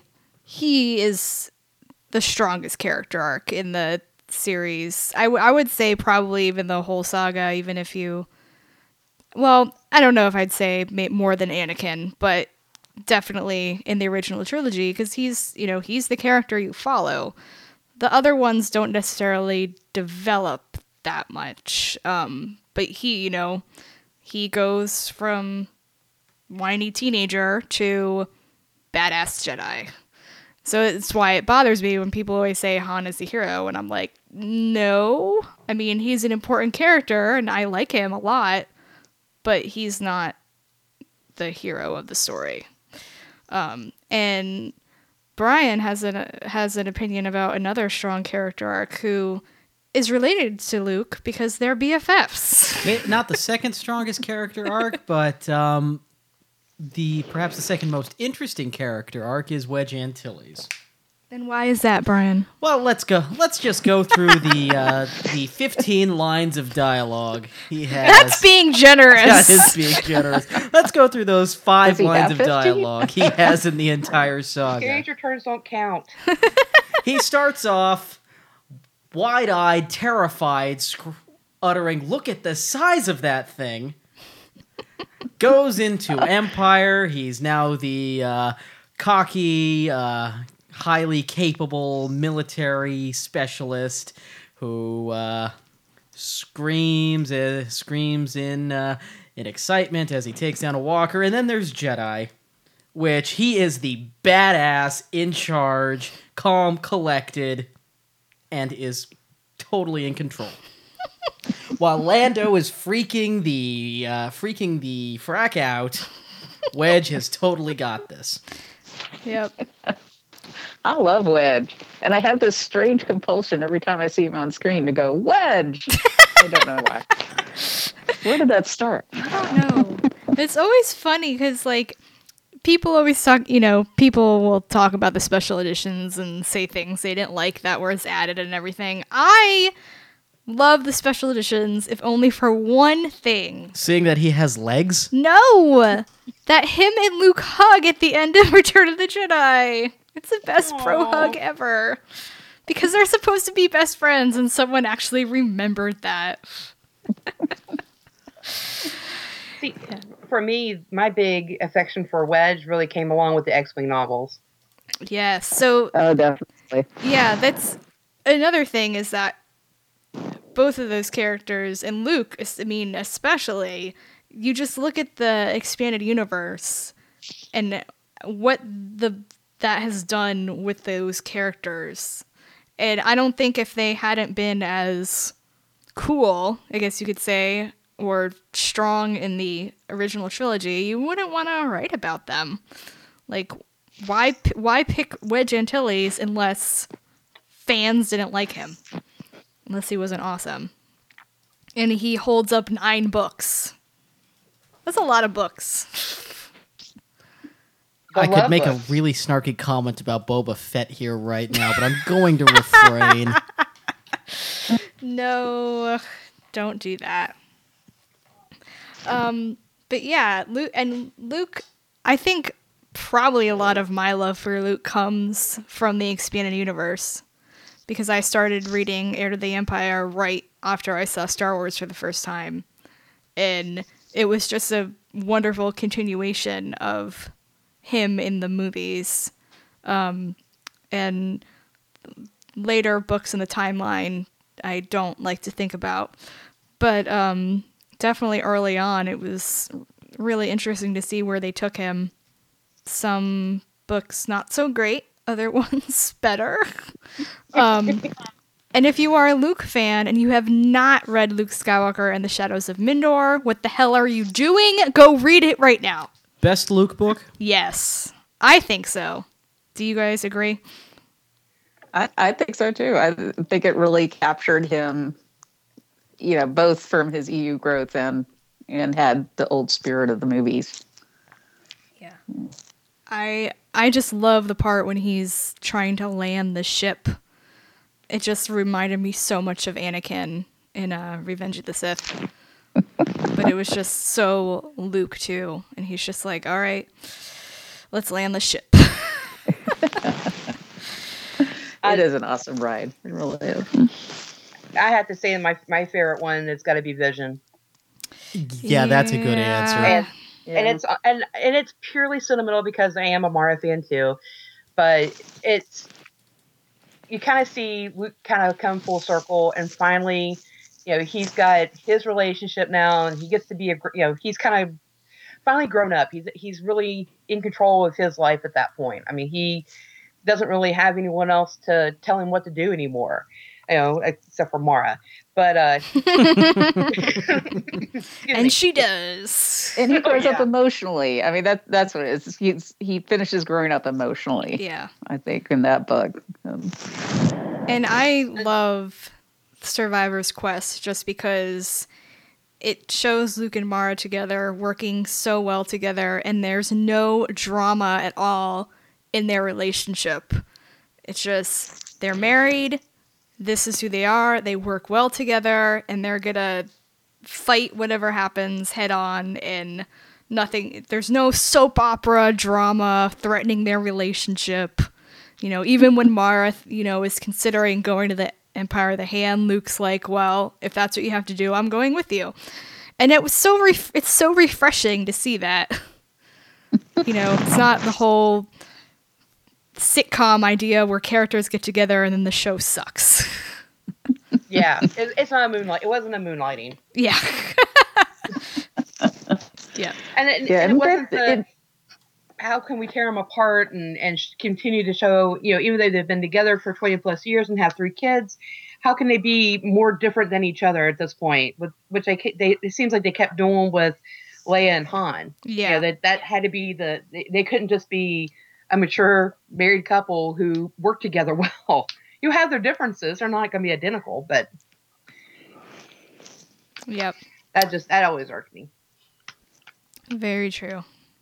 is the strongest character arc in the series. I would say probably even the whole saga, even if you... Well, I don't know if I'd say more than Anakin, but definitely in the original trilogy, because he's the character you follow. The other ones don't necessarily develop that much. But he goes from whiny teenager to badass Jedi. So it's why it bothers me when people always say Han is the hero, and I'm like, no. I mean, he's an important character, and I like him a lot, but he's not the hero of the story. And Brian has an opinion about another strong character arc who is related to Luke because they're BFFs. Not the second strongest character arc, but perhaps the second most interesting character arc is Wedge Antilles. And why is that, Brian? Well, let's just go through the 15 lines of dialogue he has. That's being generous. That is being generous. Let's go through those 5 lines of dialogue he has in the entire saga. Character turns don't count. He starts off wide-eyed, terrified, uttering, "Look at the size of that thing." Goes into Empire. He's now the cocky, highly capable military specialist who screams in excitement as he takes down a walker. And then there's Jedi, which he is the badass, in charge, calm, collected, and is totally in control. While Lando is freaking the frack out, Wedge has totally got this. Yep. I love Wedge. And I have this strange compulsion every time I see him on screen to go, Wedge! I don't know why. Where did that start? I don't know. It's always funny because, people always talk, people will talk about the special editions and say things they didn't like that was added and everything. I love the special editions, if only for one thing. Seeing that he has legs? No! That him and Luke hug at the end of Return of the Jedi. It's the best bro hug ever. Because they're supposed to be best friends, and someone actually remembered that. See, for me, my big affection for Wedge really came along with the X-Wing novels. Yes, so... Oh, definitely. Yeah, that's... Another thing is that both of those characters, and Luke, especially, you just look at the expanded universe and what that has done with those characters. And I don't think if they hadn't been as cool, I guess you could say, or strong in the original trilogy, you wouldn't want to write about them. Why pick Wedge Antilles unless fans didn't like him? Unless he wasn't awesome. And he holds up 9 books. That's a lot of books. I could make a really snarky comment about Boba Fett here right now, but I'm going to refrain. No, don't do that. But yeah, Luke, I think probably a lot of my love for Luke comes from the expanded universe. Because I started reading Heir to the Empire right after I saw Star Wars for the first time. And it was just a wonderful continuation of him in the movies. And later books in the timeline I don't like to think about. But definitely early on, it was really interesting to see where they took him. Some books not so great. Other ones better. And if you are a Luke fan and you have not read Luke Skywalker and the Shadows of Mindor, what the hell are you doing? Go read it right now. Best Luke book? Yes, I think so. Do you guys agree? I think so too. I think it really captured him, both from his EU growth and had the old spirit of the movies. Yeah. I just love the part when he's trying to land the ship. It just reminded me so much of Anakin in Revenge of the Sith. But it was just so Luke too, and he's just like, all right, let's land the ship. It is an awesome ride. It really is. I have to say, my favorite one has got to be Vision. Yeah, that's a good answer. And it's purely sentimental because I am a Mara fan too, but you kind of see Luke kind of come full circle, and finally, he's got his relationship now, and he gets to be he's kind of finally grown up. He's really in control of his life at that point. I mean, he doesn't really have anyone else to tell him what to do anymore, except for Mara. But and she does. And he grows up emotionally. I mean, that's what it is. He finishes growing up emotionally. Yeah, I think in that book. And I love Survivor's Quest just because it shows Luke and Mara together working so well together, and there's no drama at all in their relationship. It's just they're married, this is who they are, they work well together, and they're gonna fight whatever happens head on, and there's no soap opera drama threatening their relationship. Even when Mara, is considering going to the Empire of the Hand, Luke's like, well, if that's what you have to do, I'm going with you. And it was it's so refreshing to see that. It's not the whole sitcom idea where characters get together and then the show sucks. Yeah, it's not a moonlight. It wasn't a moonlighting. Yeah. Yeah. And it wasn't how can we tear them apart and continue to show, even though they've been together for 20 plus years and have 3 kids, how can they be more different than each other at this point? Which it seems like they kept doing with Leia and Han. Yeah. That had to be they couldn't just be a mature married couple who work together well. You have their differences; they're not going to be identical, but yep, that always irked me. Very true.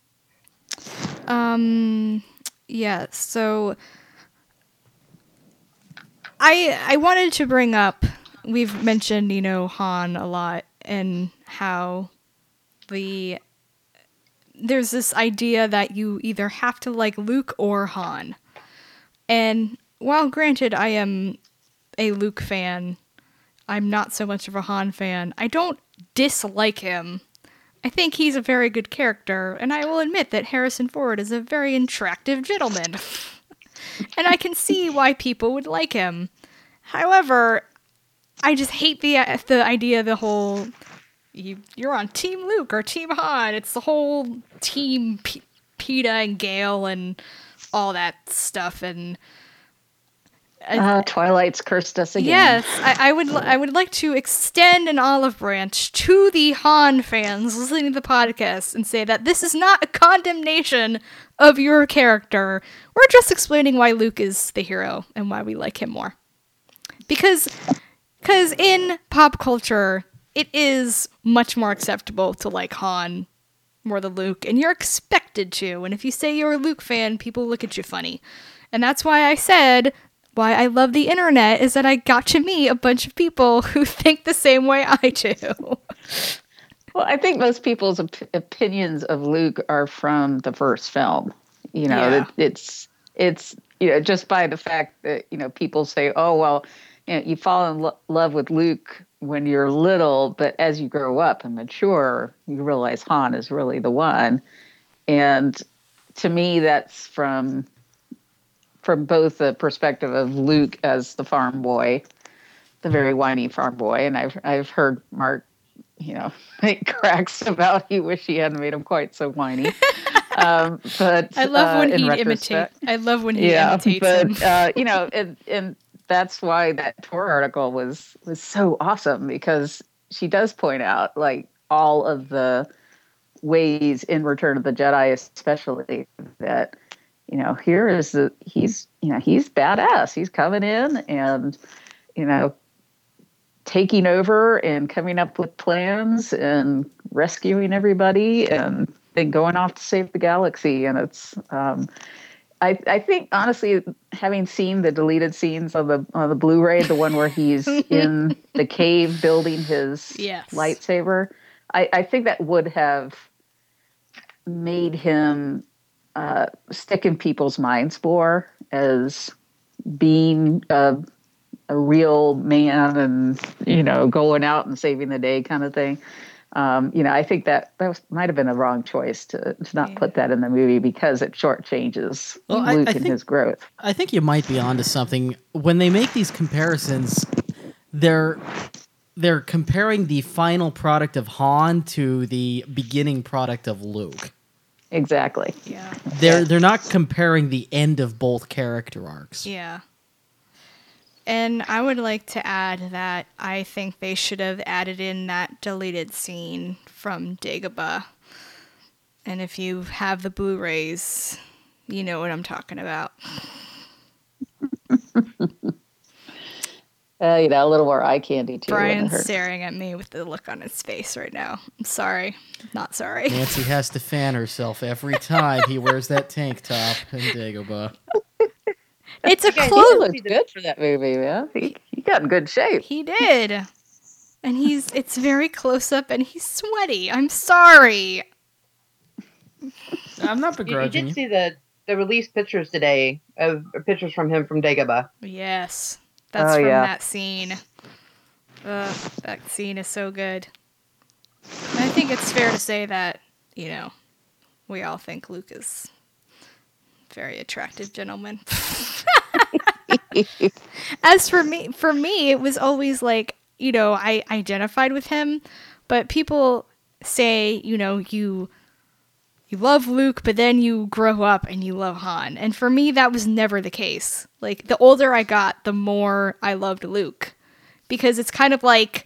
Yeah. So I wanted to bring up. We've mentioned Han a lot and how there's this idea that you either have to like Luke or Han. And while granted I am a Luke fan, I'm not so much of a Han fan. I don't dislike him. I think he's a very good character, and I will admit that Harrison Ford is a very attractive gentleman. And I can see why people would like him. However, I just hate the idea, the whole you're on Team Luke or Team Han. It's the whole Team Peeta and Gale and all that stuff. And Twilight's cursed us again. Yes, I would like to extend an olive branch to the Han fans listening to the podcast and say that this is not a condemnation of your character. We're just explaining why Luke is the hero and why we like him more. Because in pop culture, it is much more acceptable to like Han more than Luke, and you're expected to. And if you say you're a Luke fan, people look at you funny. And that's why I said why I love the internet is that I got to meet a bunch of people who think the same way I do. Well, I think most people's opinions of Luke are from the first film. It's just by the fact that, people say, oh, well, you fall in love with Luke when you're little, but as you grow up and mature, you realize Han is really the one. And to me, that's from both the perspective of Luke as the farm boy, the very whiny farm boy, and I've heard Mark, make cracks about he wish he hadn't made him quite so whiny. But I love when he imitates. I love when he imitates him. And that's why that Tor article was so awesome, because she does point out like all of the ways in Return of the Jedi, especially that. Here is he's badass. He's coming in and, taking over and coming up with plans and rescuing everybody. And been going off to save the galaxy, and it's. I think honestly, having seen the deleted scenes on the Blu-ray, the one where he's in the cave building his lightsaber, I think that would have made him stick in people's minds more as being a real man and, going out and saving the day kind of thing. I think that might have been a wrong choice to not put that in the movie because it shortchanges Luke and his growth. I think you might be onto something. When they make these comparisons, they're comparing the final product of Han to the beginning product of Luke. Exactly. Yeah. They're not comparing the end of both character arcs. Yeah. And I would like to add that I think they should have added in that deleted scene from Dagobah. And if you have the Blu-rays, you know what I'm talking about. A little more eye candy too. Brian's staring at me with the look on his face right now. I'm sorry. Not sorry. Nancy has to fan herself every time he wears that tank top in Dagobah. It's a He close. looked good for that movie, man. He got in good shape. He did. And it's very close up and he's sweaty. I'm sorry. I'm not begrudging You did see the released pictures today of pictures from him from Dagobah. Yes. That's from that scene. That scene is so good. And I think it's fair to say that, we all think Luke is a very attractive gentleman. As for me, it was always like, I identified with him, but people say, you love Luke, but then you grow up and you love Han. And for me, that was never the case. Like, the older I got, the more I loved Luke. Because it's kind of like,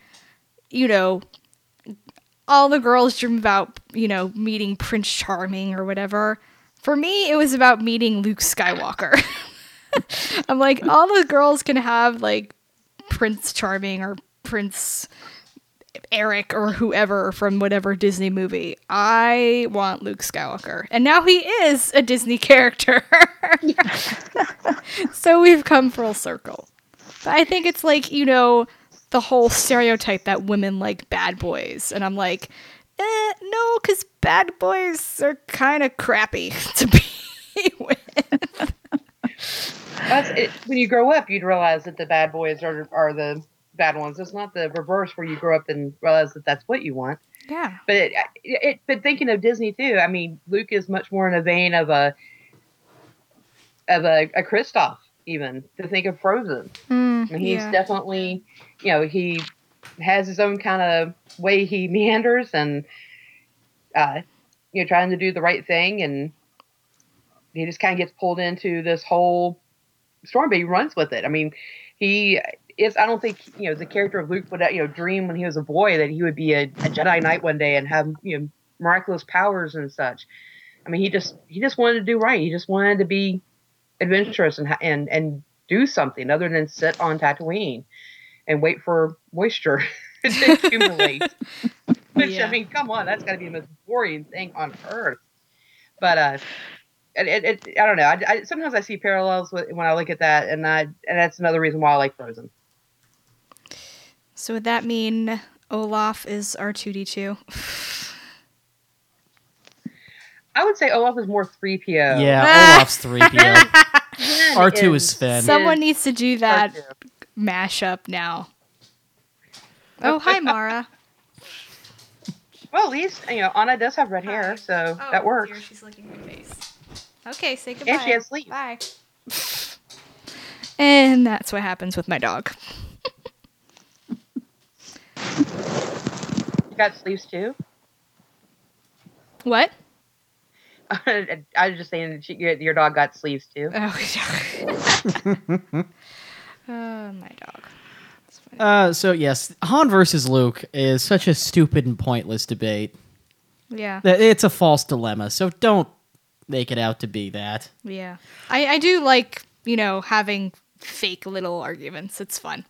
all the girls dream about, meeting Prince Charming or whatever. For me, it was about meeting Luke Skywalker. I'm like, all the girls can have, like, Prince Charming or Prince Eric or whoever from whatever Disney movie. I want Luke Skywalker. And now he is a Disney character. So we've come full circle. But I think it's like, the whole stereotype that women like bad boys. And I'm like, no, because bad boys are kind of crappy to be with. When you grow up, you'd realize that the bad boys are the bad ones. It's not the reverse where you grow up and realize that that's what you want. Yeah. But but thinking of Disney too, I mean, Luke is much more in a vein of a Kristoff, even to think of Frozen. I mean, he's definitely, he has his own kind of way he meanders and, trying to do the right thing, and he just kind of gets pulled into this whole storm, but he runs with it. I mean, I don't think, the character of Luke would, dream when he was a boy that he would be a Jedi Knight one day and have, miraculous powers and such. I mean, he just wanted to do right. He just wanted to be adventurous and do something other than sit on Tatooine and wait for moisture to accumulate. Which, I mean, come on, that's got to be the most boring thing on earth. But I don't know. Sometimes I see parallels when I look at that, and that's another reason why I like Frozen. So would that mean Olaf is R2-D2? I would say Olaf is more 3PO. Yeah, Olaf's 3PO. R2 is Sven. Someone needs to do that mashup now. Oh, hi, Mara. Well, at least, Anna does have red hair, so that works. Dear, she's licking her face. Okay, say goodbye. And she has sleep. Bye. And that's what happens with my dog. You got sleeves too? What? I was just saying that your dog got sleeves too. My dog. So yes, Han versus Luke is such a stupid and pointless debate. Yeah. It's a false dilemma, so don't make it out to be that. Yeah. I do like, having fake little arguments. It's fun.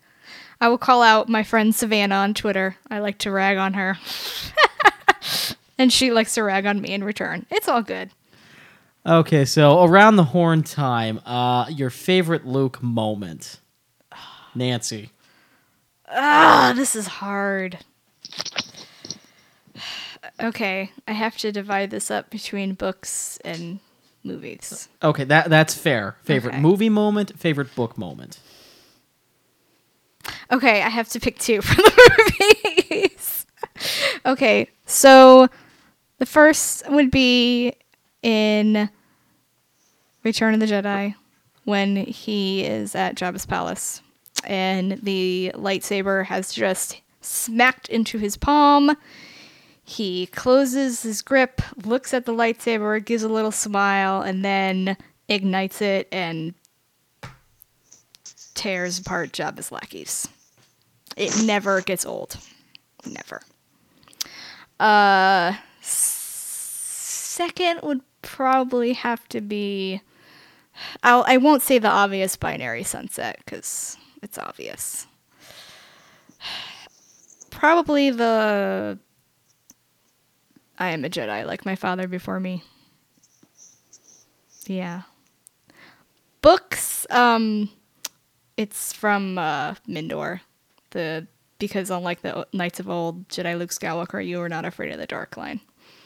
I will call out my friend Savannah on Twitter. I like to rag on her. And she likes to rag on me in return. It's all good. Okay, so around the horn time, your favorite Luke moment. Nancy. This is hard. Okay, I have to divide this up between books and movies. Okay, that's fair. Favorite movie moment, favorite book moment. Okay, I have to pick two for the movies. Okay, so the first would be in Return of the Jedi when he is at Jabba's palace and the lightsaber has just smacked into his palm. He closes his grip, looks at the lightsaber, gives a little smile, and then ignites it and tears apart Jabba's lackeys. It never gets old. Never. Second would probably have to be... I won't say the obvious binary sunset, because it's obvious. Probably the... I am a Jedi, like my father before me. Yeah. Books, it's from Mindor. Because unlike the Knights of Old, Jedi Luke Skywalker, you are not afraid of the dark line.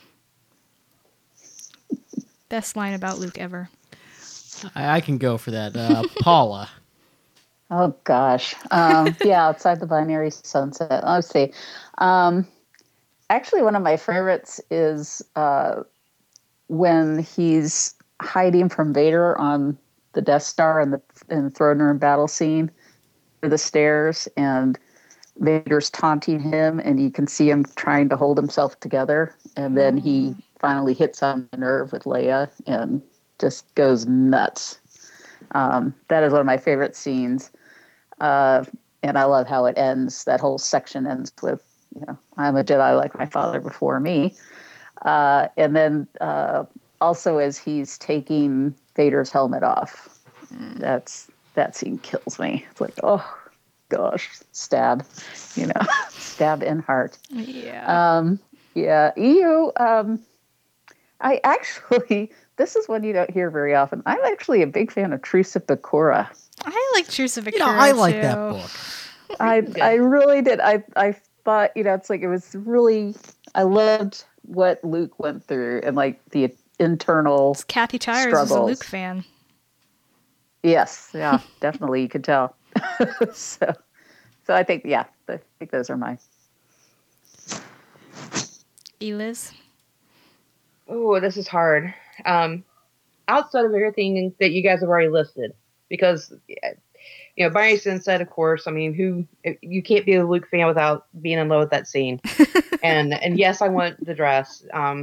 Best line about Luke ever. I can go for that. Paula. Oh, gosh. Yeah, outside the binary sunset. Let's see. Actually, one of my favorites is when he's hiding from Vader on the Death Star in the throne room battle scene, or the stairs, and Vader's taunting him, and you can see him trying to hold himself together, and then he finally hits on the nerve with Leia and just goes nuts. That is one of my favorite scenes, and I love how it ends. That whole section ends with, I'm a Jedi like my father before me. And then also as he's taking Vader's helmet off, that scene kills me. It's like, oh gosh, stab, stab in heart. Yeah. Yeah. I actually, this is one you don't hear very often. I'm actually a big fan of Truce of Bakura. I like Truce of Bakura. I like that book. I really did. I thought, it's like, it was really, I loved what Luke went through and like the internal Kathy Tyers struggles. is a Luke fan. Yes, yeah, definitely, you could tell. so I think, I think those are mine. Eliz? Oh, this is hard. Outside of everything that you guys have already listed, because Binary Sunset, of course. I mean, you can't be a Luke fan without being in love with that scene. and yes, I want the dress.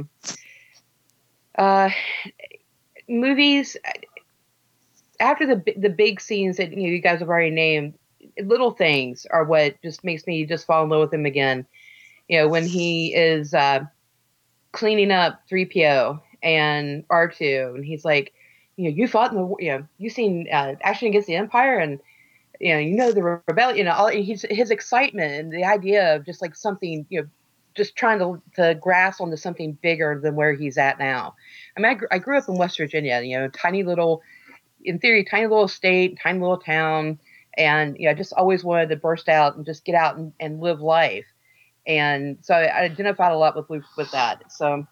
Movies after the big scenes that you guys have already named, little things are what just makes me just fall in love with him again. When he is cleaning up 3PO and R2, and he's like, you fought in the war, you've seen Action Against the Empire, and the rebellion, his excitement and the idea of just like something, just trying to grasp onto something bigger than where he's at now. I mean, I grew up in West Virginia, tiny little state, tiny little town, and I just always wanted to burst out and just get out and live life. And so I identified a lot with Luke with that. So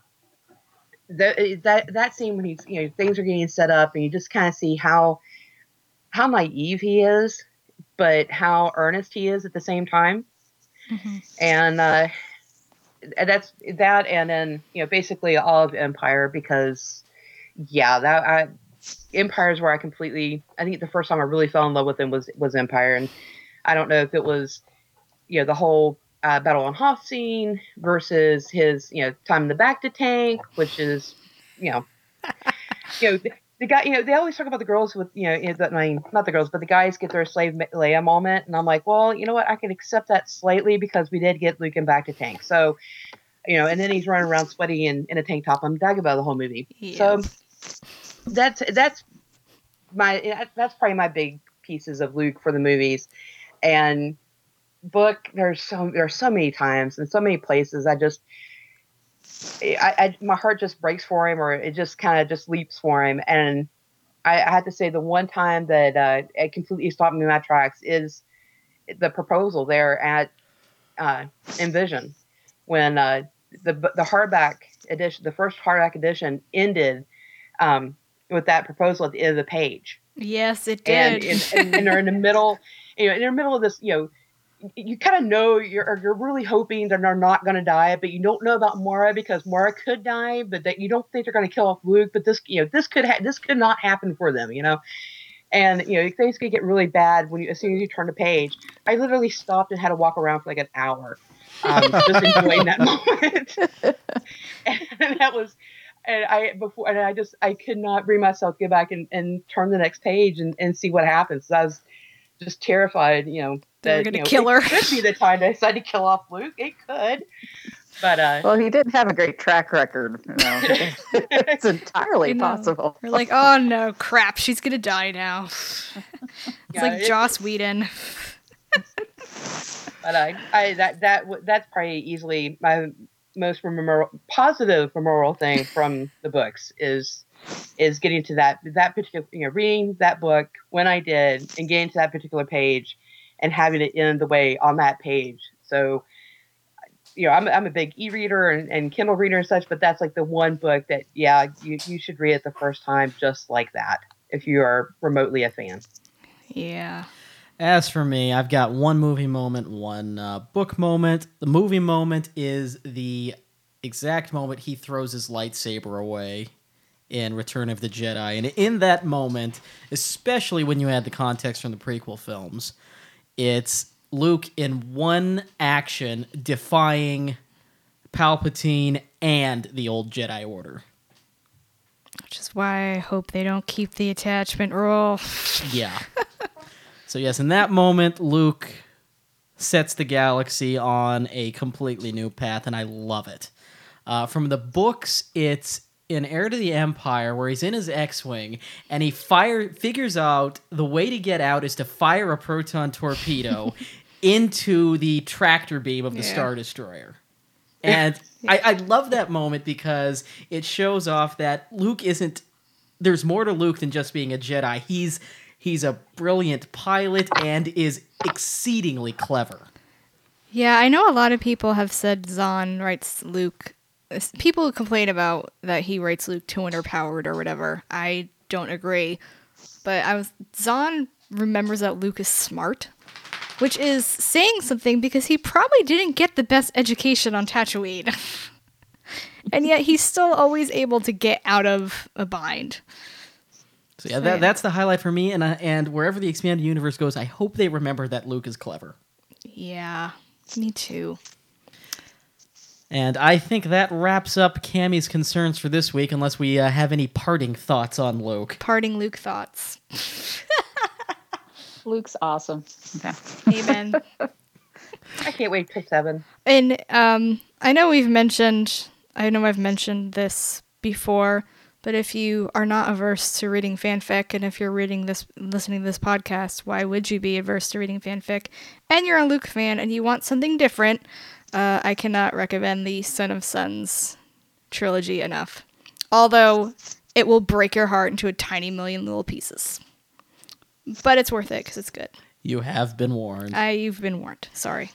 that scene when he's, things are getting set up and you just kind of see how naive he is, but how earnest he is at the same time. Mm-hmm. And that's that. And then, basically all of Empire, because Empire is where I think the first time I really fell in love with him was Empire. And I don't know if it was, the whole Battle on Hoth scene versus his, time in the Bacta tank, which is, the guy, they always talk about the girls with, not the girls, but the guys get their slave Leia moment. And I'm like, well, you know what? I can accept that slightly because we did get Luke in Bacta tank. So, and then he's running around sweaty in a tank top on Dagobah the whole movie. Yep. So that's probably my big pieces of Luke for the movies. And book, there's so many times and so many places my heart just breaks for him, or it just kind of just leaps for him. And I had to say the one time that it completely stopped me in my tracks is the proposal there at Envision, when the hardback edition, the first hardback edition, ended with that proposal at the end of the page. Yes, it did. And they're in the middle, in the middle of this, you kind of know you're really hoping that they're not going to die, but you don't know about Mara because Mara could die, but that you don't think they're going to kill off Luke. But this could not happen for them, And things could get really bad as soon as you turn the page. I literally stopped and had to walk around for like an hour, just enjoying that moment. And that was, I could not bring myself to go back and turn the next page and see what happens. So I was just terrified, they're going to kill her. It could be the time they decided to kill off Luke. It could. But well, he didn't have a great track record. It's entirely possible. We're like, oh no, crap, she's gonna die now. It's like Joss Whedon. But that's probably easily my most positive memorable thing from the books is getting to that particular, reading that book when I did and getting to that particular page and having it end the way on that page. So. I'm a big e-reader and Kindle reader and such, but that's like the one book that, you should read it the first time just like that if you are remotely a fan. Yeah. As for me, I've got one movie moment, one book moment. The movie moment is the exact moment he throws his lightsaber away in Return of the Jedi. And in that moment, especially when you add the context from the prequel films, it's Luke in one action defying Palpatine and the old Jedi Order. Which is why I hope they don't keep the attachment rule. Yeah. So yes, in that moment, Luke sets the galaxy on a completely new path, and I love it. From the books, it's in Heir to the Empire, where he's in his X-Wing, and he figures out the way to get out is to fire a proton torpedo into the tractor beam of the Star Destroyer. And I love that moment because it shows off that Luke isn't... There's more to Luke than just being a Jedi. He's a brilliant pilot and is exceedingly clever. Yeah, I know a lot of people have said Zahn writes Luke... People complain about that he writes Luke too underpowered or whatever. I don't agree. But Zahn remembers that Luke is smart, which is saying something because he probably didn't get the best education on Tatooine. And yet he's still always able to get out of a bind. So yeah, that's the highlight for me. And wherever the expanded universe goes, I hope they remember that Luke is clever. Yeah, me too. And I think that wraps up Cammie's concerns for this week, unless we have any parting thoughts on Luke. Parting Luke thoughts. Luke's awesome. Okay. Amen. I can't wait till 7. And I know I've mentioned this before, but if you are not averse to reading fanfic, and if you're listening to this podcast, why would you be averse to reading fanfic? And you're a Luke fan and you want something different, I cannot recommend the Son of Sons trilogy enough. Although it will break your heart into a tiny million little pieces. But it's worth it because it's good. You have been warned. You've been warned. Sorry.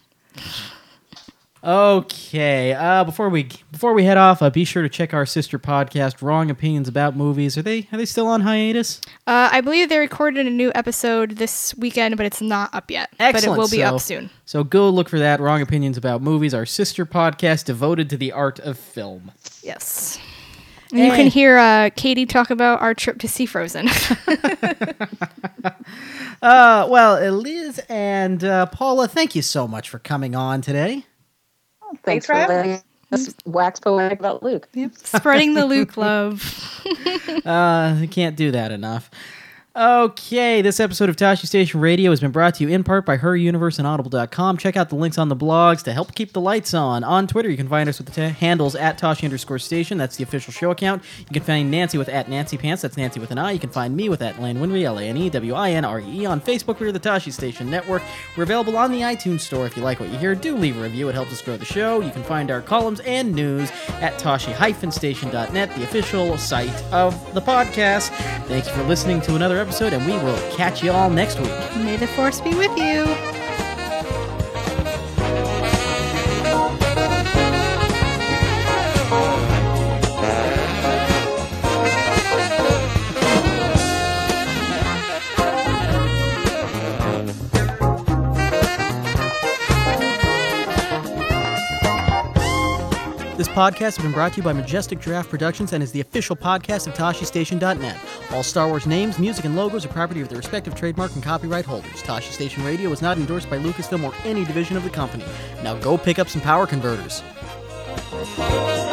Okay. Before we head off, be sure to check our sister podcast, Wrong Opinions About Movies. Are they still on hiatus? I believe they recorded a new episode this weekend, but it's not up yet. Excellent. But it will be up soon. So go look for that, Wrong Opinions About Movies, our sister podcast devoted to the art of film. Yes. And you can hear Katie talk about our trip to see Frozen. Well, Liz and Paula, thank you so much for coming on today. Thanks for letting us wax poetic about Luke. Yep. Spreading the Luke love. I can't do that enough. Okay, this episode of Tashi Station Radio has been brought to you in part by Her Universe and Audible.com. Check out the links on the blogs to help keep the lights on. On Twitter, you can find us with the handles at Tashi_Station. That's the official show account. You can find Nancy with @NancyPants. That's Nancy with an I. You can find me with @Lane Winry, LaneWinre. On Facebook, we're the Tashi Station Network. We're available on the iTunes Store. If you like what you hear, do leave a review. It helps us grow the show. You can find our columns and news at Tashi-Station.net, the official site of the podcast. Thank you for listening to another episode, and we will catch you all next week. May the force be with you. This podcast has been brought to you by Majestic Giraffe Productions and is the official podcast of TashiStation.net. All Star Wars names, music, and logos are property of their respective trademark and copyright holders. Tashi Station Radio is not endorsed by Lucasfilm or any division of the company. Now go pick up some power converters.